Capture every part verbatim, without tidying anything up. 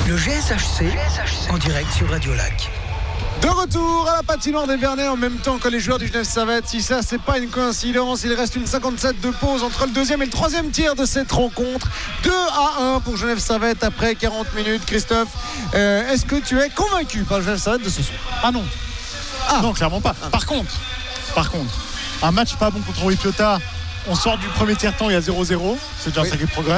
Le G S H C, en direct sur Radio Lac. De retour à la patinoire des Vernets en même temps que les joueurs du Genève Servette. Si ça, c'est pas une coïncidence, il reste une cinquante-sept de pause entre le deuxième et le troisième tiers de cette rencontre. deux à un pour Genève Servette après quarante minutes. Christophe, euh, est-ce que tu es convaincu par le Genève Servette de ce soir? Ah non. Ah. Non, clairement pas. Par contre, par contre, un match pas bon contre Rui Piotta. On sort du premier tiers-temps, il y a zéro zéro. C'est déjà oui. un sacré progrès.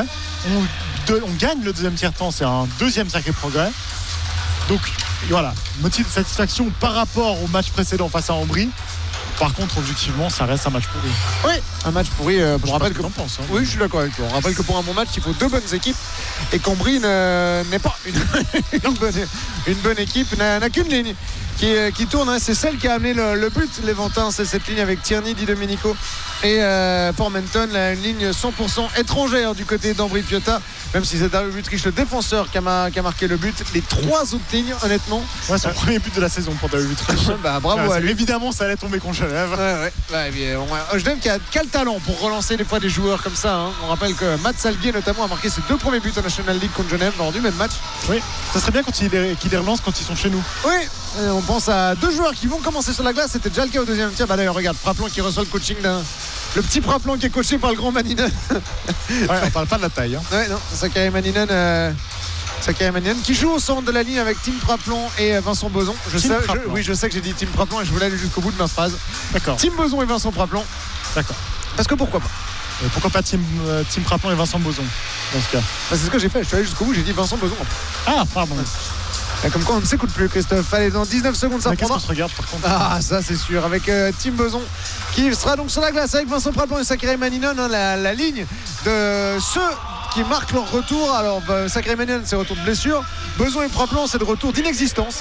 On, de, on gagne le deuxième tiers-temps, c'est un deuxième sacré progrès. Donc voilà, motif de satisfaction par rapport au match précédent face à Ambry. Par contre, objectivement, ça reste un match pourri. Oui, un match pourri. Euh, je on rappelle que, que t'en penses, hein. Oui, je suis d'accord avec toi. On rappelle que pour un bon match, il faut deux bonnes équipes et qu'Ambry ne, n'est pas une, une, bonne, une bonne équipe, n'a, n'a qu'une ligne qui, qui tourne. Hein. C'est celle qui a amené le, le but, les Ventins. C'est cette ligne avec Tierney, Di Domenico et euh, Formenton, là, une ligne cent pour cent étrangère du côté d'Ambry Piotta. Même si c'est Dario Butrich, le défenseur, qui a, ma, qui a marqué le but. Les trois autres lignes, honnêtement. Ouais, c'est le euh... premier but de la saison pour Dario Butrich. bah, bravo ouais, à lui. Évidemment, ça allait tomber contre Genève. Ouais, ouais. Bah, bien, on... Genève qui a quel talent pour relancer des fois des joueurs comme ça. Hein. On rappelle que Matt Salguier, notamment, a marqué ses deux premiers buts en National League contre Genève lors du même match. Oui, ça serait bien quand il les, qu'il les relance quand ils sont chez nous. Oui, et on pense à deux joueurs qui vont commencer sur la glace. C'était déjà le cas au deuxième tiers. Bah, d'ailleurs, regarde, Praplan qui reçoit le coaching d'un. Le petit Praplan qui est coaché par le grand Maninen. Ouais, on parle pas de la taille. Hein. Ouais, non, Sakari Maninen. Euh... Sakari Maninen qui joue au centre de la ligne avec Tim Praplan et Vincent Boson. Je sais, je, oui, je sais que j'ai dit Tim Praplan et je voulais aller jusqu'au bout de ma phrase. D'accord. Tim Boson et Vincent Praplan. D'accord. Parce que pourquoi pas? Et pourquoi pas Tim, euh, Tim Praplan et Vincent Boson dans ce cas? Bah, c'est ce que j'ai fait. Je suis allé jusqu'au bout. J'ai dit Vincent Boson. Ah, pardon. Ouais. Comme quoi on ne s'écoute plus, Christophe. Allez, dans dix-neuf secondes, ça reprendra. Qu'est-ce qu'on se regarde par contre? Ah, ça c'est sûr. Avec euh, Tim Boson qui sera donc sur la glace avec Vincent Praplan et Sakari Maninen, hein, la, la ligne de ceux qui marquent leur retour. Alors, bah, Sakari Maninen, c'est retour de blessure. Boson et Praplan, c'est de retour d'inexistence.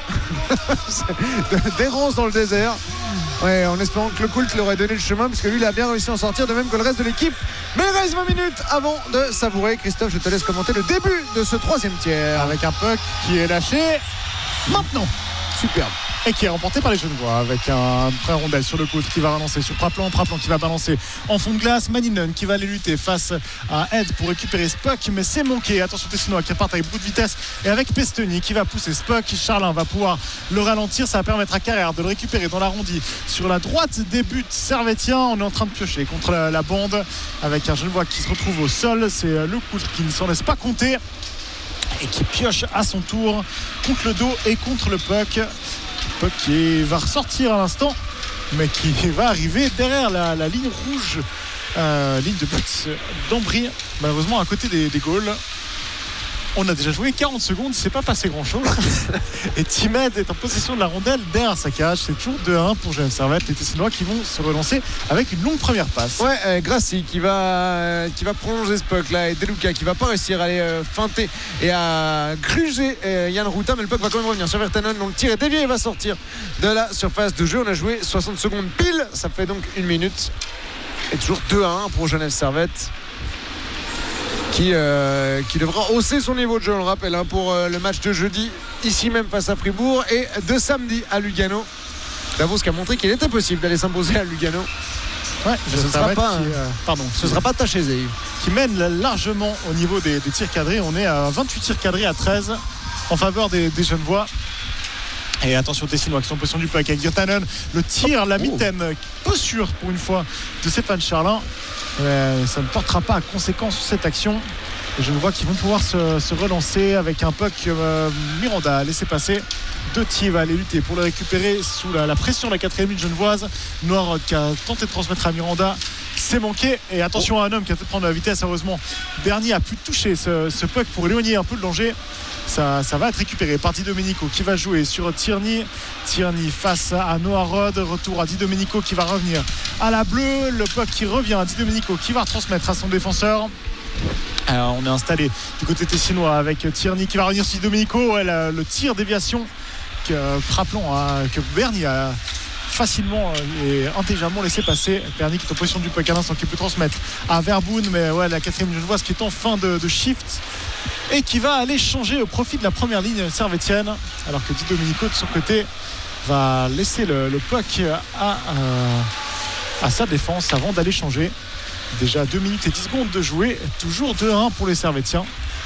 D'errance dans le désert. Ouais, en espérant que le Coult leur ait donné le chemin, parce que lui, il a bien réussi à en sortir, de même que le reste de l'équipe. Mais il reste vingt minutes avant de savourer. Christophe, je te laisse commenter le début de ce troisième tiers. Avec un puck qui est lâché maintenant. Superbe. Et qui est remporté par les Genevois avec un prêt rondelle sur le coup qui va relancer sur Praplan. Praplan qui va balancer en fond de glace. Maninen qui va aller lutter face à Ed pour récupérer Spock, mais c'est manqué. Attention Tessinois qui repart avec beaucoup de vitesse et avec Pestoni qui va pousser Spock. Charlin va pouvoir le ralentir. Ça va permettre à Carrère de le récupérer dans l'arrondi sur la droite des buts servétiens. On est en train de piocher contre la, la bande avec un Genevois qui se retrouve au sol. C'est le coup qui ne s'en laisse pas compter et qui pioche à son tour contre le dos et contre le puck. Puck qui va ressortir à l'instant, mais qui va arriver derrière la, la ligne rouge, euh, ligne de but d'Ambry, malheureusement à côté des, des goals. On a déjà joué quarante secondes, il ne s'est pas passé grand chose. Et Timed est en possession de la rondelle derrière sa cage. C'est toujours deux à un pour Genève Servette. Les Tessinois qui vont se relancer avec une longue première passe. Ouais, euh, Grassi qui va, euh, qui va prolonger ce puck là. Et Deluca qui va pas réussir à aller euh, feinter et à gruger euh, Yann Routa. Mais le puck va quand même revenir sur Vertanen. Donc le tir est dévié et va sortir de la surface de jeu. On a joué soixante secondes pile. Ça fait donc une minute. Et toujours deux à un pour Genève Servette. Qui, euh, qui devra hausser son niveau de jeu, on le rappelle, hein, pour euh, le match de jeudi, ici même face à Fribourg, et de samedi à Lugano. Davos qui a montré qu'il était possible d'aller s'imposer à Lugano. Ouais, ce ne sera pas, qui, euh, pardon, ce sera pas tâche aisée. Qui mène largement au niveau des, des tirs cadrés. On est à vingt-huit tirs cadrés à treize en faveur des, des Genevois. Et attention Tessinois qui sont en position du puck avec Virtanen. Le tir, la mitaine, peu sûr pour une fois de Stéphane Charlin. Euh, ça ne portera pas à conséquence cette action. Les Genevois qui vont pouvoir se, se relancer avec un puck. euh, Miranda a laissé passer. Deutier va aller lutter pour le récupérer sous la, la pression de la quatrième minute genevoise. Noirod qui a tenté de transmettre à Miranda, c'est manqué. Et attention à un homme qui a fait prendre de la vitesse. Heureusement Bernier a pu toucher ce, ce puck pour éloigner un peu le danger. Ça, ça va être récupéré par Di Domenico qui va jouer sur Tierney. Tierney face à Noirod. Retour à Di Domenico qui va revenir à la bleue. Le puck qui revient à Di Domenico qui va retransmettre à son défenseur. Alors on est installé du côté tessinois avec Tierney qui va revenir sur Di Domenico. Ouais, le, le tir déviation que Praplan a, que Bernier a facilement et intelligemment laissé passer. Bernier qui est en position du puck à l'instant, qui peut transmettre à Verboon, mais ouais, la quatrième genevoise qui est en fin de, de shift et qui va aller changer au profit de la première ligne servétienne, alors que Di Domenico de son côté va laisser le, le puck à, euh, à sa défense avant d'aller changer. Déjà deux minutes et dix secondes de jouer, toujours deux à un pour les Servétiens.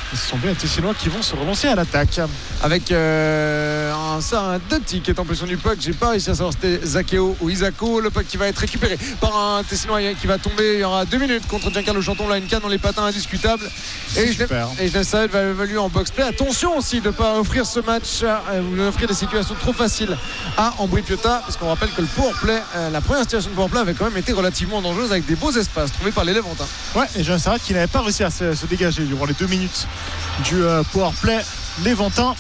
Ce sont bien les Tessinois qui vont se relancer à l'attaque. Avec euh, un, ça, un Dotti qui est en position du puck. J'ai pas réussi à savoir si c'était Zakeo ou Isako. Le puck qui va être récupéré par un Tessinois qui va tomber. Il y aura deux minutes contre Giancarlo Chanton. Là, une canne dans les patins indiscutable. Et Genève Servette va évaluer en box-play. Attention aussi de ne pas offrir ce match euh, ou d'offrir des situations trop faciles à Ambry Piotta. Parce qu'on rappelle que le powerplay, euh, la première situation de powerplay avait quand même été relativement dangereuse avec des beaux espaces trouvés par les Levantins. Ouais, et Genève Servette qui n'avait pas réussi à se, se dégager durant les deux minutes du euh, powerplay Léventin.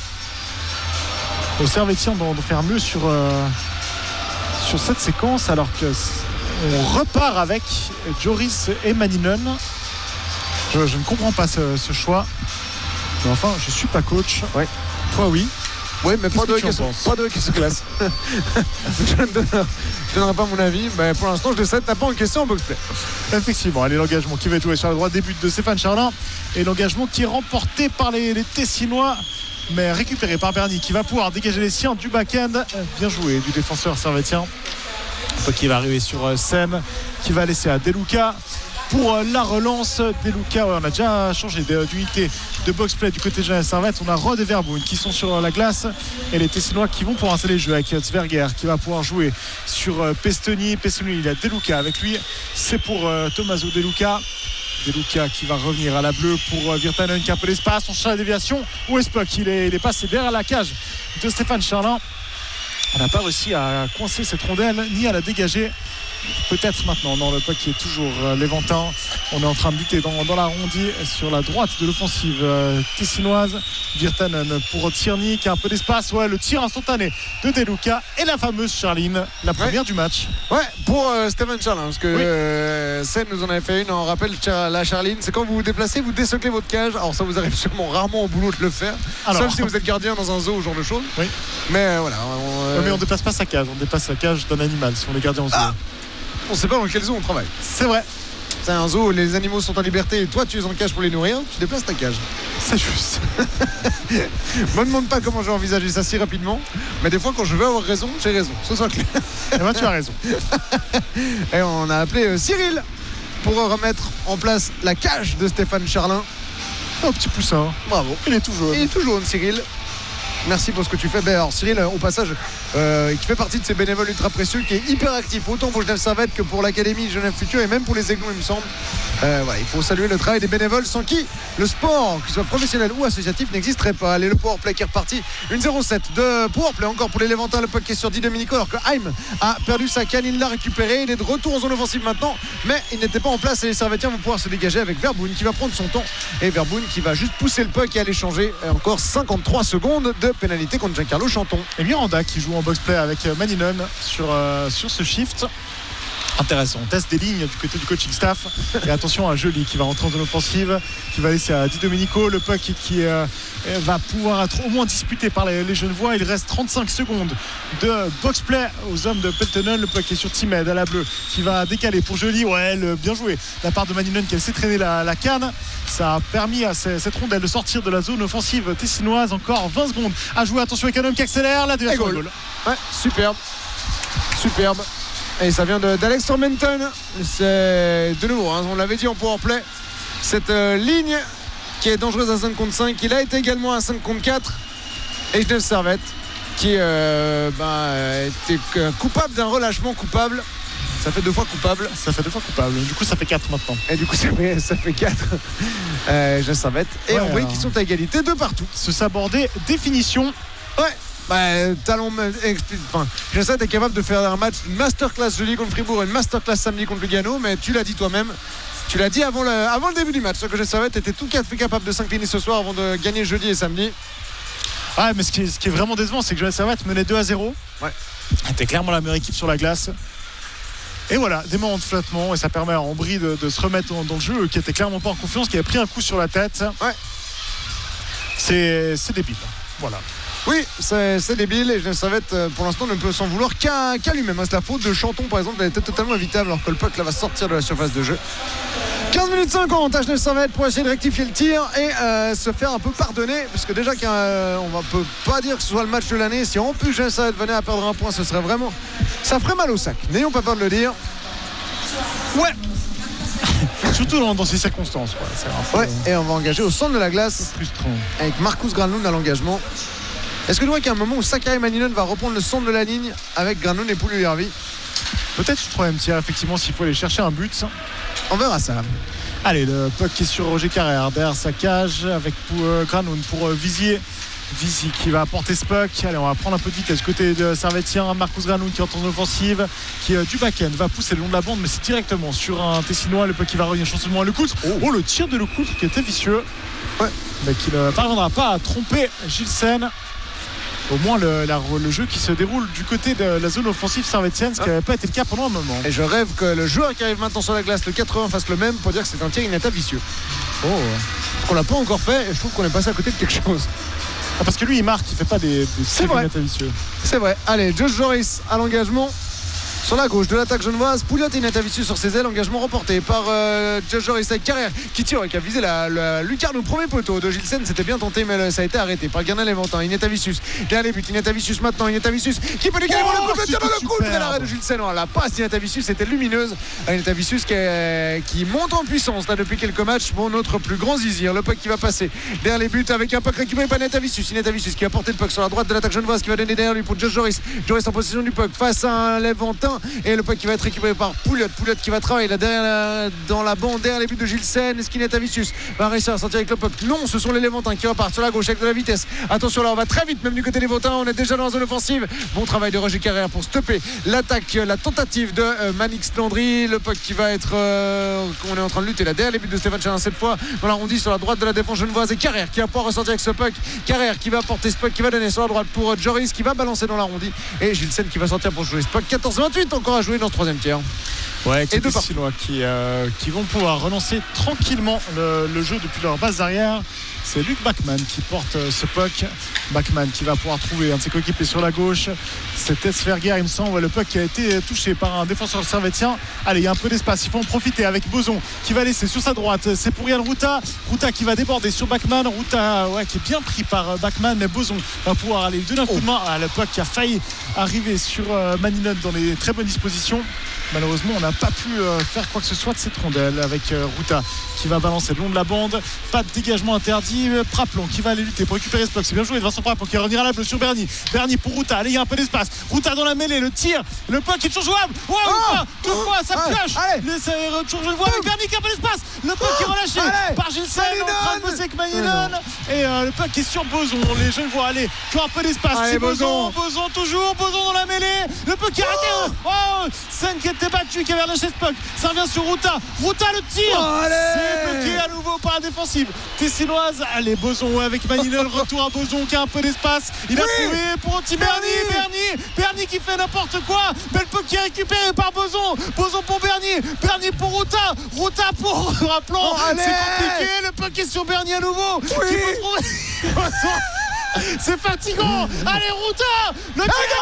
Au Servetien d'en faire mieux sur, euh, sur cette séquence, alors que on repart avec Joris et Maninen. Je, je ne comprends pas ce, ce choix. Mais enfin, je suis pas coach. Ouais. Toi, oui. Oui, mais pas de questions. Pas de questions classe. Je ne donnerai, donnerai pas mon avis. Mais pour l'instant, je ne t'as pas en question en box-play. Effectivement, allez, l'engagement qui va être joué sur le droit début de Stéphane Charlin. Et l'engagement qui est remporté par les, les Tessinois, mais récupéré par Berny qui va pouvoir dégager les siens du back-end. Bien joué du défenseur servétien. Qui va arriver sur scène, qui va laisser à Deluca pour la relance. Deluca, ouais, on a déjà changé d'unité de box-play du côté de Genève Servette. On a Rod et Verboen qui sont sur la glace et les Tessinois qui vont pouvoir installer le jeu avec Zverger qui va pouvoir jouer sur Pestoni. Pestoni, il y a Deluca avec lui. C'est pour euh, Tommaso Deluca. Deluca qui va revenir à la bleue pour Virtanen qui a un peu d'espace. On cherche la déviation. Où est Spock? Il est, il est passé derrière la cage de Stéphane Charlin. On n'a pas réussi à coincer cette rondelle ni à la dégager. Peut-être maintenant. Non, le puck qui est toujours euh, Léventin. On est en train de lutter dans, dans l'arrondi sur la droite de l'offensive euh, tessinoise. Virtanen pour Tierney qui a un peu d'espace. Ouais, le tir instantané de Deluca et la fameuse Charline, la première ouais. du match. Ouais, pour euh, Stéphane Charlin, parce que oui. euh, Seine nous en avait fait une. On rappelle la Charline, c'est quand vous vous déplacez, vous désoclez votre cage. Alors ça vous arrive sûrement rarement au boulot de le faire, alors, sauf si vous êtes gardien dans un zoo ou ce genre de choses. Oui. Mais euh, voilà. On, euh... ouais, mais on dépasse pas sa cage, on dépasse la cage d'un animal si on est gardien en zoo. Ah. On sait pas dans quel zoo on travaille. C'est vrai. C'est un zoo où les animaux sont en liberté et toi tu es en cage pour les nourrir, tu déplaces ta cage. C'est juste. Me demande pas comment j'ai envisagé ça si rapidement, mais des fois quand je veux avoir raison, j'ai raison. Ce soit clair. Et ben tu as raison. Et on a appelé euh, Cyril pour remettre en place la cage de Stéphane Charlin. Un petit poussin. Bravo. Il est tout jaune. Il est tout jaune, Cyril. Merci pour ce que tu fais. Ben alors Cyril, au passage, euh, qui fait partie de ces bénévoles ultra précieux, qui est hyper actif autant pour Genève Servette que pour l'Académie Genève Futur et même pour les Aiglons, il me semble. Euh, voilà, il faut saluer le travail des bénévoles sans qui le sport, qu'il soit professionnel ou associatif, n'existerait pas. Allez, le powerplay qui est reparti. Une zéro sept de powerplay encore pour les Léventins. Le puck qui est sur Di Domenico alors que Haim a perdu sa canne. Il l'a récupéré. Il est de retour en zone offensive maintenant, mais il n'était pas en place et les Servettiens vont pouvoir se dégager avec Verboen qui va prendre son temps. Et Verboen qui va juste pousser le puck et aller changer. Et encore cinquante-trois secondes de pénalité contre Giancarlo Chanton. Et Miranda qui joue en box-play avec Maninen sur, euh, sur ce shift. Intéressant, on teste des lignes du côté du coaching staff. Et attention à Joly qui va rentrer en zone offensive, qui va laisser à Di Domenico le puck qui euh, va pouvoir être au moins disputé par les, les Genevois. Il reste trente-cinq secondes de box-play aux hommes de Peltonen. Le puck est sur Timed à la bleue qui va décaler pour Joly. Ouais, le, bien joué de la part de Maninen qui a laissé traîner la, la canne. Ça a permis à ces, cette rondelle de sortir de la zone offensive tessinoise. Encore vingt secondes à jouer. Attention avec un homme qui accélère. La déviation de goal. Ouais, superbe. Superbe. Et ça vient de, d'Alex Tormenton. C'est de nouveau, hein, on l'avait dit en powerplay, cette euh, ligne qui est dangereuse à cinq contre cinq. Il a été également à cinq contre quatre. Et Genève Servette qui euh, bah, était coupable d'un relâchement coupable. Ça fait deux fois coupable. Ça fait deux fois coupable. Du coup, ça fait quatre maintenant. Et du coup, ça fait, ça fait quatre. Euh, Genève Servette et ouais, Ambry alors... qui sont à égalité de partout. Se saborder, définition. Ouais. Bah, talon, enfin, je sais que tu es capable de faire un match, une masterclass jeudi contre Fribourg et une masterclass samedi contre Lugano, mais tu l'as dit toi-même, tu l'as dit avant le, avant le début du match, ce que je savais, tu étais tout fait capable de s'incliner ce soir avant de gagner jeudi et samedi. Ouais, mais ce qui est, ce qui est vraiment décevant, c'est que Genève Servette menait deux à zéro. Ouais. C'était clairement la meilleure équipe sur la glace. Et voilà, des moments de flottement, et ça permet à Ambry de, de se remettre dans, dans le jeu, qui était clairement pas en confiance, qui avait pris un coup sur la tête. Ouais. C'est, c'est débile. Voilà. Oui, c'est, c'est débile et Genève Servette pour l'instant ne peut s'en vouloir qu'à, qu'à lui-même. C'est la faute de Chanton par exemple, elle était totalement évitable alors que le puck là va sortir de la surface de jeu. quinze minutes cinquante à Genève Servette pour essayer de rectifier le tir et euh, se faire un peu pardonner parce que déjà qu'on ne peut pas dire que ce soit le match de l'année. Si en plus Genève Servette venait à perdre un point, ce serait vraiment, ça ferait mal au sac, n'ayons pas peur de le dire. Ouais. Surtout dans, dans ces circonstances. Quoi. C'est un peu, Ouais, et on va engager au centre de la glace frustrant. avec Marcus Granlund à l'engagement. Est-ce que tu vois qu'il y a un moment où Sakari Maninen va reprendre le centre de la ligne avec Granlund et Puljujärvi? Peut-être sur troisième tiers, effectivement, s'il faut aller chercher un but. On verra ça. Allez, le puck qui est sur Roger Carrère derrière sa cage avec pour, euh, Granlund pour euh, Visier. Visier qui va apporter ce puck. Allez, on va prendre un peu de vitesse côté de Servetien. Marcus Granlund qui est en offensive, qui euh, du back-end va pousser le long de la bande, mais c'est directement sur un Tessinois. Le puck qui va revenir chanceusement à Lecoutre. Oh. oh, le tir de Lecoutre qui était vicieux. Ouais. Mais qui ne parviendra pas à tromper Gilsen. Au moins le, la, le jeu qui se déroule du côté de la zone offensive servétienne, ce qui n'avait pas été le cas pendant un moment. Et je rêve que le joueur qui arrive maintenant sur la glace, le quatre-vingts, fasse le même pour dire que c'est un tir Inata vicieux. Oh. Parce qu'on l'a pas encore fait et je trouve qu'on est passé à côté de quelque chose. Ah, parce que lui il marque, il fait pas des, des tirs Inata vicieux. C'est vrai. Allez, Josh Joris à l'engagement. Sur la gauche de l'attaque genevoise, Pouliot et Inata vicieux sur ses ailes. Engagement remporté par euh, Josh Joris avec Carrère qui tire et qui a visé la, la lucarne au premier poteau de Gilsen. C'était bien tenté, mais ça a été arrêté par Gernal Léventin. Inata Vicius, dernier but. Inata Vicius maintenant. Inata Vicius qui peut décaler oh, le coup, le tir dans le coup. Très l'arrêt de Gilsen. Oh, la passe d'Inata Vicius était lumineuse. Inata Vicius qui, est, qui monte en puissance là depuis quelques matchs. Bon, notre plus grand zizir. Le puck qui va passer derrière les buts avec un puck récupéré par Inata Vicius. Inata Vicius qui va porter le puck sur la droite de l'attaque genevoise, qui va donner derrière lui pour Josh Joris. Joris en possession du puck face à un Léventin et le puck qui va être récupéré par Pouliot. Pouliot qui va travailler là derrière la, dans la bande derrière les buts de Gilsen. Est-ce qu'Inata Vicius va réussir à sortir avec le puck? Non, ce sont les Léventins qui repartent sur la gauche avec de la vitesse. Attention là, on va très vite même du côté des Léventins. On est déjà dans la zone offensive. Bon travail de Roger Carrère pour stopper l'attaque, la tentative de euh, Manix Landry. Le puck qui va être euh, on est en train de lutter là derrière les buts de Stéphane Chalin cette fois dans l'arrondi sur la droite de la défense genevoise, et Carrère qui va pouvoir ressortir avec ce puck. Carrère qui va porter ce puck, qui va donner sur la droite pour euh, Joris qui va balancer dans l'arrondi, et Gilsen qui va sortir pour jouer ce puck. quatorze vingt-huit encore à jouer dans ce troisième tiers. Ouais, et deux Chinois qui, euh, qui vont pouvoir relancer tranquillement le, le jeu depuis leur base arrière. C'est Luc Bachmann qui porte euh, ce puck. Bachmann qui va pouvoir trouver un de ses coéquipiers sur la gauche. C'est Tesferger, il me semble. Le puck qui a été touché par un défenseur servétien. Allez, il y a un peu d'espace. Il faut en profiter avec Boson qui va laisser sur sa droite. C'est pour Yann Ruta. Ruta qui va déborder sur Bachmann. Ruta ouais, qui est bien pris par Bachmann. Mais Boson va pouvoir aller lui donner un coup de main. Ah, le puck qui a failli arriver sur euh, Maninen dans les très bonnes dispositions. Malheureusement, on n'a pas pu euh, faire quoi que ce soit de cette rondelle avec euh, Ruta qui va balancer le long de la bande. Pas de dégagement interdit. Praplon qui va aller lutter pour récupérer ce puck. C'est bien joué de Vincent Praplon qui va revenir à la bleue sur Berny. Berny pour Ruta. Allez, il y a un peu d'espace. Ruta dans la mêlée. Le tir. Le puck est toujours jouable. Wow, oh, deux oh, fois, ça oh, pioche. C'est toujours jouable avec Berny qui a un peu d'espace. Le puck oh, est relâché allez, par Gilsen en train de bosser avec Maninen. Et euh, le puck est sur Boson. Les jeunes voient aller qui ont un peu d'espace. C'est Boson. Boson toujours. Boson dans la mêlée. Le puck est arrêté. Oh, Sen qui était battu, qui avait relâché ce puck. Ça revient sur Ruta. Ruta le tir. Oh, c'est bloqué à nouveau par la défensive tessinoise. Allez, Boson avec Maninen. Retour à Boson qui a un peu d'espace. Il a oui. trouvé pour Anti Berny. Berny. Berny qui fait n'importe quoi. Belle puck qui est récupéré par Boson. Boson pour Berny. Berny pour Ruta. Ruta pour Praplon. Oh, c'est compliqué. Le puck est sur Berny à nouveau. Oui. Qui peut trouver... c'est fatigant. Allez, Ruta. Le tir de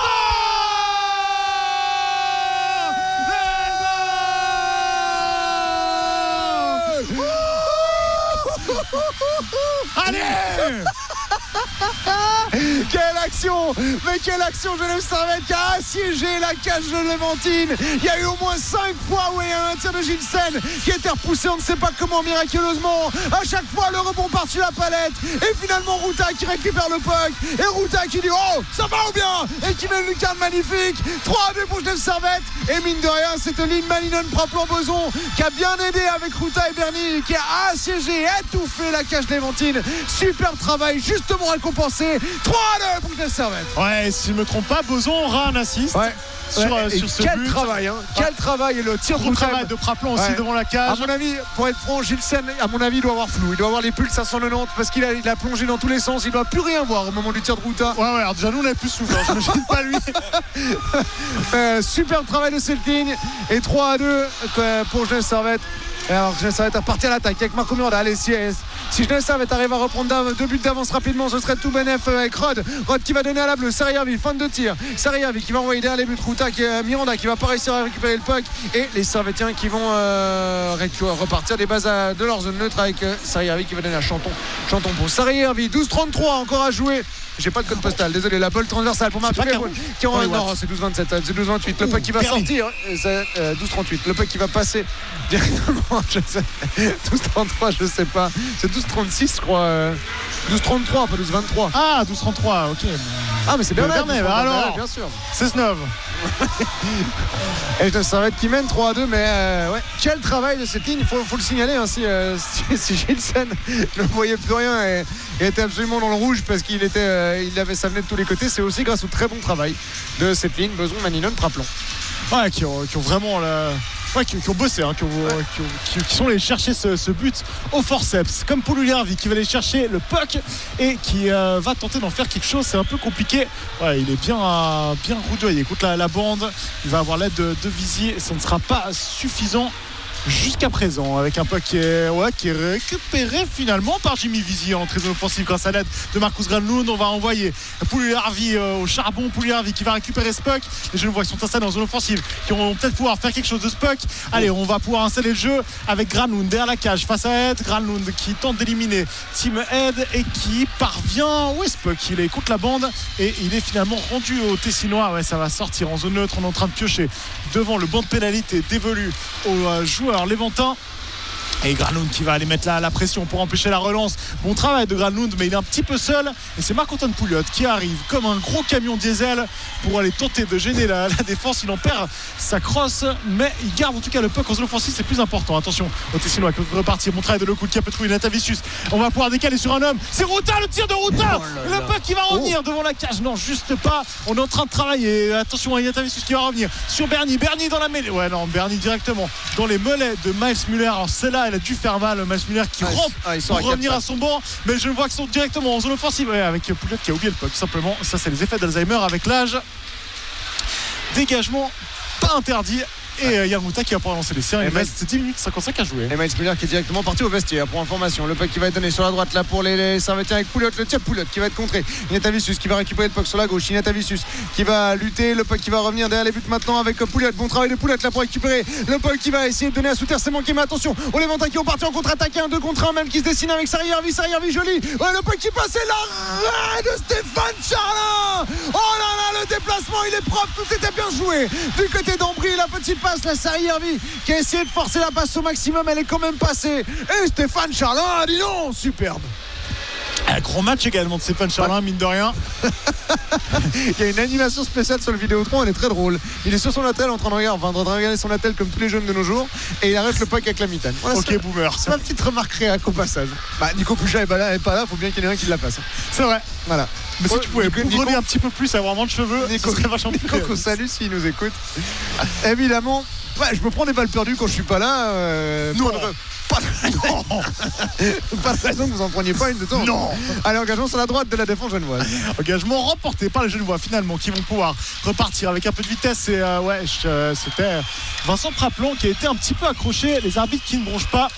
allez. Quelle action! Mais quelle action! Genève Servette qui a assiégé la cage de Léventine. Il y a eu au moins cinq fois où il y a un tir de Gilsen qui a été repoussé, on ne sait pas comment, miraculeusement. À chaque fois, le rebond part sur la palette. Et finalement, Ruta qui récupère le puck. Et Ruta qui dit oh, ça va ou bien? Et qui met une lucarne magnifique. trois à deux pour Genève Servette. Et mine de rien, cette ligne Maninen Praplon Boson qui a bien aidé avec Ruta et Berny, qui a assiégé et étouffé la cage de Léventine. Superbe travail, justement récompensé. trois à deux pour Genève Servette. Ouais, si je ne me trompe pas, Boson aura un assist. Ouais. Sur, ouais, sur ce quel but. travail, hein, quel travail, et le tir de travail de Praplon aussi ouais. devant la cage. À mon avis, pour être franc, Gilsen, à mon avis, il doit avoir flou. Il doit avoir les pulses à cent quatre-vingt-dix parce qu'il a, il a plongé dans tous les sens. Il ne doit plus rien voir au moment du tir de Ruta. Ouais, ouais, alors déjà nous on avait plus souffert. Je me gêne pas lui. euh, superbe travail de Selting. Et trois à deux pour Genève Servette. Et alors Genève Servette à partir à l'attaque avec Marco Miranda. Allez, si, si Genève Servette arrive à reprendre deux buts d'avance rapidement, ce serait tout bénef avec Rod. Rod qui va donner à la bleue. Sarriavi, fin de tir. Sarriavi qui va envoyer derrière les buts. Ruta qui est Miranda qui va pas réussir à récupérer le puck. Et les Servettiens qui vont euh, repartir des bases de leur zone neutre avec euh, Sarriavi qui va donner à Chanton. Chanton pour Sarriavi. douze trente-trois encore à jouer j'ai pas le code postal, désolé. La balle transversale pour Marc Caron qui en non, c'est douze vingt-sept, c'est douze vingt-huit. Le puck qui va Bernie. sortir, c'est euh, douze trente-huit. Le puck qui va passer directement, je sais, douze trente-trois, je sais pas. C'est douze trente-six, je crois. euh, douze trente-trois, pas douze vingt-trois. Ah, douze trente-trois, ok. Ah, mais c'est bien, Bernet, bah alors. bien sûr. seize neuf. Et ça va être qui mène trois à deux, mais euh, ouais, quel travail de cette ligne, il faut, faut le signaler hein, si, euh, si, si Gilson ne voyait plus rien et, et était absolument dans le rouge parce qu'il était, euh, il avait, ça venait de tous les côtés, c'est aussi grâce au très bon travail de cette ligne, Beson, Maninon, Praplon. Ouais, qui ont, qui ont vraiment la... Ouais, qui, qui ont bossé, hein, qui, ont, ouais. qui, ont, qui, qui sont allés chercher ce, ce but au forceps, comme Poulouliarvi qui va aller chercher le puck et qui euh, va tenter d'en faire quelque chose. C'est un peu compliqué. Ouais, il est bien, euh, bien roudoyé. Écoute la, la bande, il va avoir l'aide de, de Vizier. Ça ne sera pas suffisant jusqu'à présent, avec un puck qui est, ouais, qui est récupéré finalement par Jimmy Vizier en très offensive grâce à l'aide de Marcus Granlund. On va envoyer Poulouliarvi euh, au charbon. Poulouliarvi qui va récupérer ce puck. Les jeunes voix qui sont installés en zone offensive qui vont peut-être pouvoir faire quelque chose de ce puck. Allez, on va pouvoir installer le jeu avec Granlund derrière la cage face à Ed. Granlund qui tente d'éliminer Tim Ed et qui parvient. Où est ce puck? Il est contre la bande et il est finalement rendu au Tessinois. Ouais, ça va sortir en zone neutre. On est en train de piocher devant le banc de pénalité dévolu aux euh, joueurs léventins. Et Granlund qui va aller mettre la, la pression pour empêcher la relance. Bon travail de Granlund, mais il est un petit peu seul. Et c'est Marc-Antoine Pouliot qui arrive comme un gros camion diesel pour aller tenter de gêner la, la défense. Il en perd sa crosse, mais il garde en tout cas le puck en zone offensive. C'est plus important. Attention au Tessinois qui peut repartir. Bon travail de Lecoul qui a peut trouver Natavicius. On va pouvoir décaler sur un homme. C'est Routa, le tir de Routa. Oh le puck qui va revenir oh. devant la cage. Non, juste pas. On est en train de travailler. Attention à Natavicius qui va revenir sur Bernie. Bernie dans la mêlée. Ouais, non, Bernie directement dans les mollets de Miles Muller. Alors celle-là, elle a dû faire mal. Miles Muller qui ah, rampe ah, pour revenir à son banc, mais je le vois qu'ils sont directement en zone offensive. Ouais, avec Pouliot qui a oublié le puck, simplement. Ça, c'est les effets d'Alzheimer avec l'âge. Dégagement pas interdit. Et Yann Routa qui va pouvoir lancer les séries. Il reste dix minutes cinquante-cinq à jouer. Et Miles Muller qui est directement parti au vestiaire pour information. Le puck qui va être donné sur la droite là pour les, les Servetiens avec Pouliot. Le tir Pouliot qui va être contré. Natavicius qui va récupérer le puck sur la gauche. Natavicius qui va lutter. Le puck qui va revenir derrière les buts maintenant avec Pouliot. Bon travail de Pouliot là pour récupérer le puck qui va essayer de donner à Souter. C'est manqué, mais attention. On les Léventins qui vont partir en contre-attaque. Un deux contre un même qui se dessine avec Sarriarvi. Sarriarvi joli. Ouais, le puck qui passe et l'arrêt de Stéphane Charlin. Oh là là, le déplacement il est propre. Tout était bien joué. Du côté d'Ambry, la petite passe, la Sarriarvi qui a essayé de forcer la passe au maximum, elle est quand même passée. Et Stéphane Charlin a dit non, superbe. Un gros match également de Stéphane Charlin, mine de rien. Il y a une animation spéciale sur le Vidéotron, elle est très drôle. Il est sur son attel en train de regarder, enfin, en train de regarder son attel comme tous les jeunes de nos jours, et il arrête le puck avec la mitaine. Voilà, ok, boomer. C'est ma petite remarque réac au passage. Bah, Nico Puchat est pas là, est pas là, faut bien qu'il y en ait un qui la fasse. C'est vrai. Voilà. Mais si tu pouvais bourronner un petit peu plus, avoir moins de cheveux, Nico, ça serait vachement plus. Nico, qu'on salue s'il nous écoute. Évidemment. Ouais, je me prends des balles perdues quand je suis pas là. Euh, non. Pas de... non. Pas de raison que vous en preniez pas une de temps. Non. Allez, engagement sur la droite de la défense genevoise. Engagement remporté par les Genevois finalement qui vont pouvoir repartir avec un peu de vitesse. Et euh, ouais, je, c'était Vincent Praplon qui a été un petit peu accroché. Les arbitres qui ne bronchent pas.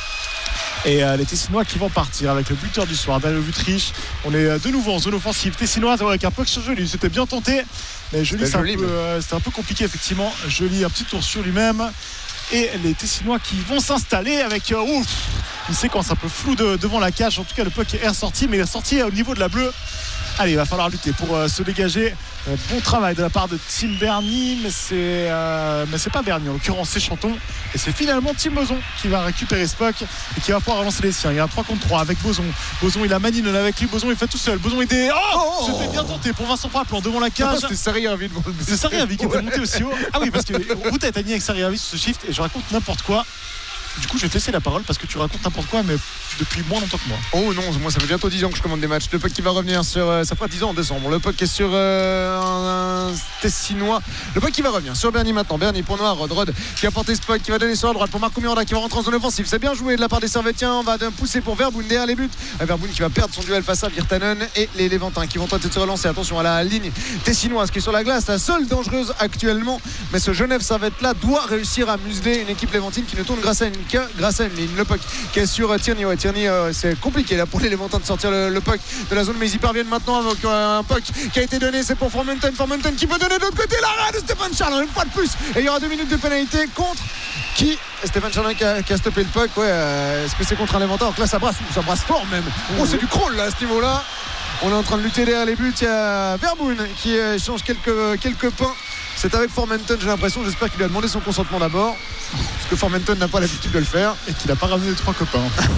Et euh, les Tessinois qui vont partir avec le buteur du soir, Dario Vutriche. On est de nouveau en zone offensive tessinoise avec un puck sur Joly. C'était bien tenté, mais Joly c'était, un peu, euh, c'était un peu compliqué effectivement. Joly un petit tour sur lui-même. Et les Tessinois qui vont s'installer avec euh, ouf, une séquence un peu floue de, devant la cage. En tout cas, le puck est ressorti, mais il est sorti au niveau de la bleue. Allez, il va falloir lutter pour euh, se dégager. Euh, bon travail de la part de Tim Bernie, mais c'est, euh, mais c'est pas Bernie, en l'occurrence c'est Chanton. Et c'est finalement Tim Boson qui va récupérer ce puck et qui va pouvoir relancer les siens. Il y a un trois contre trois avec Boson. Boson, il a Maninon avec lui. Boson, il fait tout seul. Boson, il est. Oh, oh c'était bien tenté pour Vincent Praplon devant la cage. C'est Sarriarvi devant le but. C'est Sarriarvi qui était monté aussi haut. Ah oui, parce que Routa est aligné avec Sarriarvi sur ce shift et je raconte n'importe quoi. Du coup, je vais te laisser la parole parce que tu racontes n'importe quoi, mais depuis moins longtemps que moi. Oh non, moi ça fait bientôt dix ans que je commande des matchs. Le puck qui va revenir sur. Euh, ça fera dix ans en décembre. Le puck est sur euh, un, un Tessinois. Le puck qui va revenir sur Bernie maintenant. Bernie pour Noir. Rod Rod qui a porté ce puck qui va donner sur la droite pour Marco Miranda qui va rentrer en zone offensive. C'est bien joué de la part des Servetiens. On va pousser pour Verboon derrière les buts. Verboon qui va perdre son duel face à Virtanen et les Léventins qui vont tenter de se relancer. Attention à la ligne tessinoise qui est sur la glace, la seule dangereuse actuellement. Mais ce Genève Servette là doit réussir à museler une équipe léventine qui ne tourne grâce à une, grâce à une ligne. Le puck qui est sur Tierney. Ouais, Tierney, euh, c'est compliqué là pour les Léventins de sortir le, le puck de la zone, mais ils y parviennent maintenant avec euh, un puck qui a été donné. C'est pour Formenton. Formenton qui peut donner de l'autre côté l'arrêt de Stéphane Charlin, une fois de plus. Et il y aura deux minutes de pénalité contre qui Stéphane Charlin qui a, qui a stoppé le puck. Ouais, euh, est-ce que c'est contre un Léventin? Donc là, ça brasse, ça brasse fort même. Oh, c'est du crawl là à ce niveau-là. On est en train de lutter derrière les buts. Il y a Verboen qui euh, change quelques, quelques pains. C'est avec Formenton, j'ai l'impression. J'espère qu'il lui a demandé son consentement d'abord, parce que Formenton n'a pas l'habitude de le faire. Et qu'il n'a pas ramené les trois copains.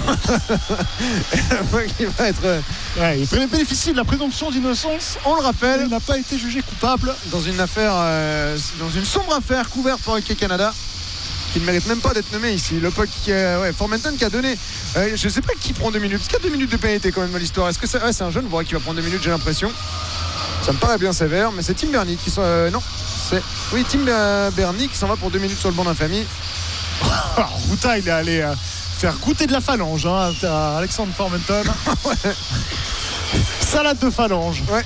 Il va être. euh, Ouais, il peut bénéficier de la présomption d'innocence. On le rappelle, Il n'a pas été jugé coupable. dans une affaire, euh, dans une sombre affaire couverte par Hockey Canada, qui ne mérite même pas d'être nommé ici. Le puck, qui, euh, ouais, Formenton qui a donné. Euh, je ne sais pas qui prend deux minutes. Parce qu'il y a deux minutes de pénalité quand même dans l'histoire. Est-ce que c'est, ouais, c'est un jeune voix qui va prendre deux minutes, j'ai l'impression. Ça me paraît bien sévère, mais c'est Tim Bernie qui s'en. Euh, non, c'est. Oui, Tim euh, Bernie qui s'en va pour deux minutes sur le banc d'infamie. Alors, Ruta, il est allé euh, faire goûter de la phalange hein, à Alexandre Formenton. Salade de phalange. Ouais.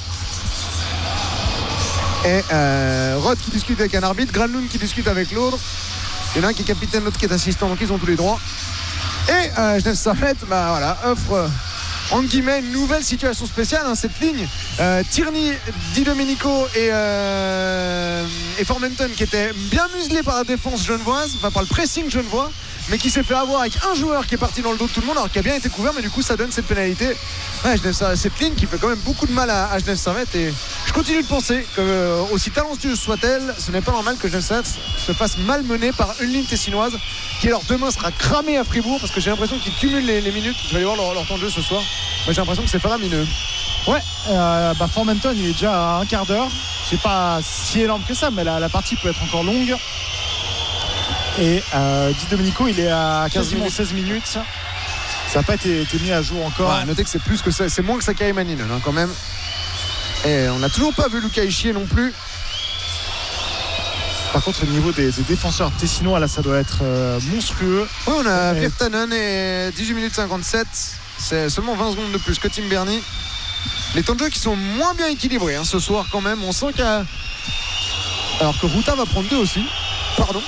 Et euh, Rod qui discute avec un arbitre, Granlund qui discute avec l'autre. Il y en a un qui est capitaine, l'autre qui est assistant, donc ils ont tous les droits. Et euh, Genève Servette, bah voilà, offre euh, en guillemets une nouvelle situation spéciale, hein, cette ligne. Euh, Tierney, Di Domenico et, euh, et Formenton qui étaient bien muselés par la défense genevoise, enfin par le pressing genevois, mais qui s'est fait avoir avec un joueur qui est parti dans le dos de tout le monde, alors qui a bien été couvert, mais du coup ça donne cette pénalité. Ouais, Genève Servette, cette ligne qui fait quand même beaucoup de mal à, à Genève Servette, et je continue de penser que euh, aussi talentueuse soit-elle, ce n'est pas normal que Genève Servette se fasse malmener par une ligne tessinoise qui alors demain sera cramée à Fribourg, parce que j'ai l'impression qu'ils cumulent les, les minutes. Je vais aller voir leur, leur temps de jeu ce soir. Moi j'ai l'impression que c'est faramineux. Ouais, euh, bah Formenton, il est déjà à un quart d'heure. C'est pas si énorme que ça, mais la, la partie peut être encore longue. Et euh, Di Domenico, il est à quasiment minutes. seize minutes. Ça n'a pas été, été mis à jour encore. Ouais, notez que c'est plus que ça, c'est moins que Sakai Maninen hein, quand même. Et on n'a toujours pas vu Luca Ischier non plus. Par contre, au niveau des, des défenseurs tessinois, là, ça doit être euh, monstrueux. Ouais, on a Et- Virtanen et dix-huit minutes cinquante-sept. C'est seulement vingt secondes de plus que Tim Bernie. Les temps de jeu qui sont moins bien équilibrés hein, ce soir quand même. On sent qu'il y a. Alors que Ruta va prendre deux aussi. Pardon.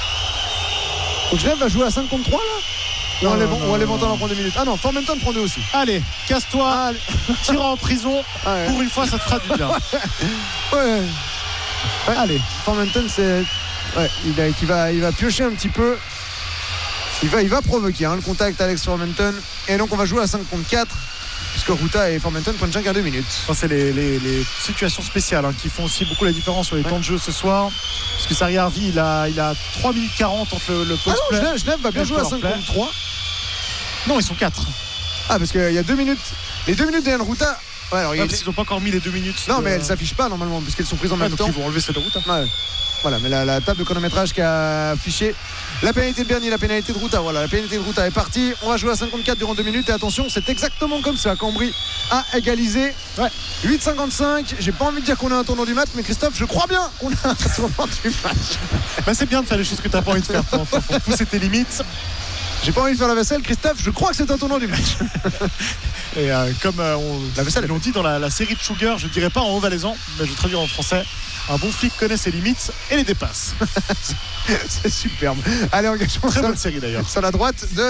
Donc Genève va jouer à cinq contre trois là. Ou Non, on non, Lévan- non, ou à non, Léventin non. en prend deux minutes. Ah non, Formenton prend deux aussi. Allez, casse-toi, Allez. tire en prison. Ah ouais. Pour une fois, ça te fera du bien. Ouais. Ouais. Allez, Formenton, c'est. Ouais, il, a- qui va, il va piocher un petit peu. Il va, il va provoquer hein, le contact Alex Formenton. Et donc on va jouer à cinq contre quatre. Puisque Ruta et Formenton prennent chacun deux minutes. enfin, c'est les, les- les situations spéciales hein, qui font aussi beaucoup la différence sur les Ouais. temps de jeu ce soir. Parce que Sarri Harvey, il a, il a trois minutes quarante entre le, le Ah non, post-play. Genève, Genève va bien Le jouer à power cinq play. contre trois. Non, ils sont quatre. Ah, parce qu'il y a deux minutes. Les deux minutes d'Yann Ruta. Ouais, alors, il y a- Parce qu'ils n'ont pas encore mis les deux minutes. Non, de- mais elles s'affichent pas normalement, puisqu'elles sont prises en Ouais, même donc temps. ils vont enlever cette route. Ouais. Voilà, mais la, la table de chronométrage qui a affiché la pénalité de Bernier, la pénalité de Ruta. Voilà, la pénalité de Ruta est partie. On va jouer à cinquante-quatre durant deux minutes. Et attention, c'est exactement comme ça. Cambry a égalisé. Ouais. huit cinquante-cinq. J'ai pas envie de dire qu'on a un tournant du match, mais Christophe, je crois bien qu'on a un tournant du match. Bah, c'est bien de faire les choses que tu n'as pas envie de faire pour, pour- pour pousser tes limites. J'ai pas envie de faire la vaisselle, Christophe. Je crois que c'est un tournant du match. Et euh, comme euh, on La vaisselle est ils l'ont dit dans la, la série de Sugar, je dirais pas en haut valaisan, mais je vais traduire en français. Un bon flic connaît ses limites et les dépasse. C'est superbe. Allez, engagement Très sur, bonne série d'ailleurs. sur la droite de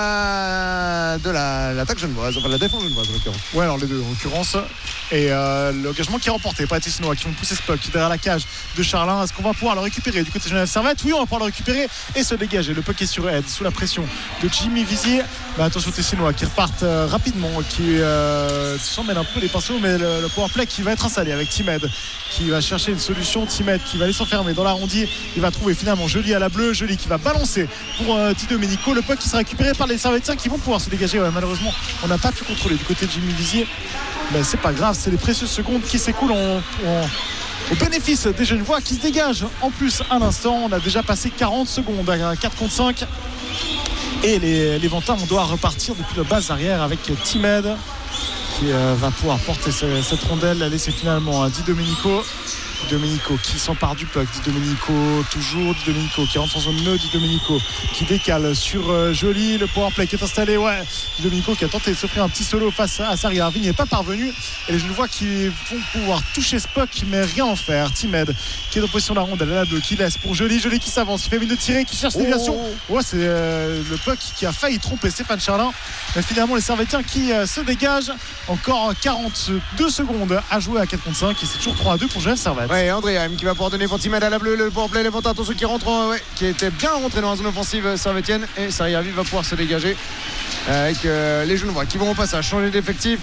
la de la l'attaque genevoise, enfin la défense genevoise en l'occurrence. Ouais, alors les deux en l'occurrence. Et euh, l'engagement qui est remporté par les Tessinois qui vont pousser ce puck qui est derrière la cage de Charlin. Est-ce qu'on va pouvoir le récupérer du côté de Genève Servette? Oui, on va pouvoir le récupérer et se dégager. Le puck est sur Ed sous la pression de Jimmy Vizier. Mais attention aux Tessinois qui repartent euh, rapidement, qui euh, s'en mêlent un peu les pinceaux, mais le, le powerplay qui va être installé avec Timed qui va chercher une solution. Timed qui va aller s'enfermer dans l'arrondi. Il va trouver finalement Joly à la bleue. Joly qui va balancer pour euh, Di Domenico. Le puck qui sera récupéré par les Servetiens qui vont pouvoir se dégager. Ouais, malheureusement, on n'a pas pu contrôler du côté de Jimmy Vizier. Mais c'est pas grave, c'est les précieuses secondes qui s'écoulent en, en- au bénéfice des Genevois qui se dégagent en plus à l'instant. On a déjà passé quarante secondes à quatre contre cinq. Et les, les Ventins, on doit repartir depuis la base arrière avec Timed qui euh, va pouvoir porter ce- cette rondelle. La laisser finalement à Di Domenico. Di Domenico qui s'empare du puck. Di Domenico toujours. Di Domenico qui rentre en zone neutre. Di Domenico qui décale sur euh, Joly. Le powerplay qui est installé. Ouais. Di Domenico qui a tenté de s'offrir un petit solo face à Sarri Harvey. Il n'est pas parvenu. Et les Genevois qui vont pouvoir toucher ce puck mais rien en faire. Timed qui est en position de la rondelle. La bleue qui laisse pour Joly. Joly qui s'avance. Il fait mine de tirer. Qui cherche déviation. Ouais, c'est euh, le puck qui a failli tromper Stéphane Charlin. Mais finalement les Servetiens qui euh, se dégagent. Encore quarante-deux secondes à jouer à quatre contre cinq. Et c'est toujours trois à deux pour Genève Servette. Ouais, André Heim qui va pouvoir donner pour Timed à la bleue, le powerplay, les Ventins, attention qui rentre, en- ouais, qui était bien rentré dans la zone offensive Servetienne, et Sarri Harvey va pouvoir se dégager avec euh, les Genevois qui vont au passage changer d'effectif.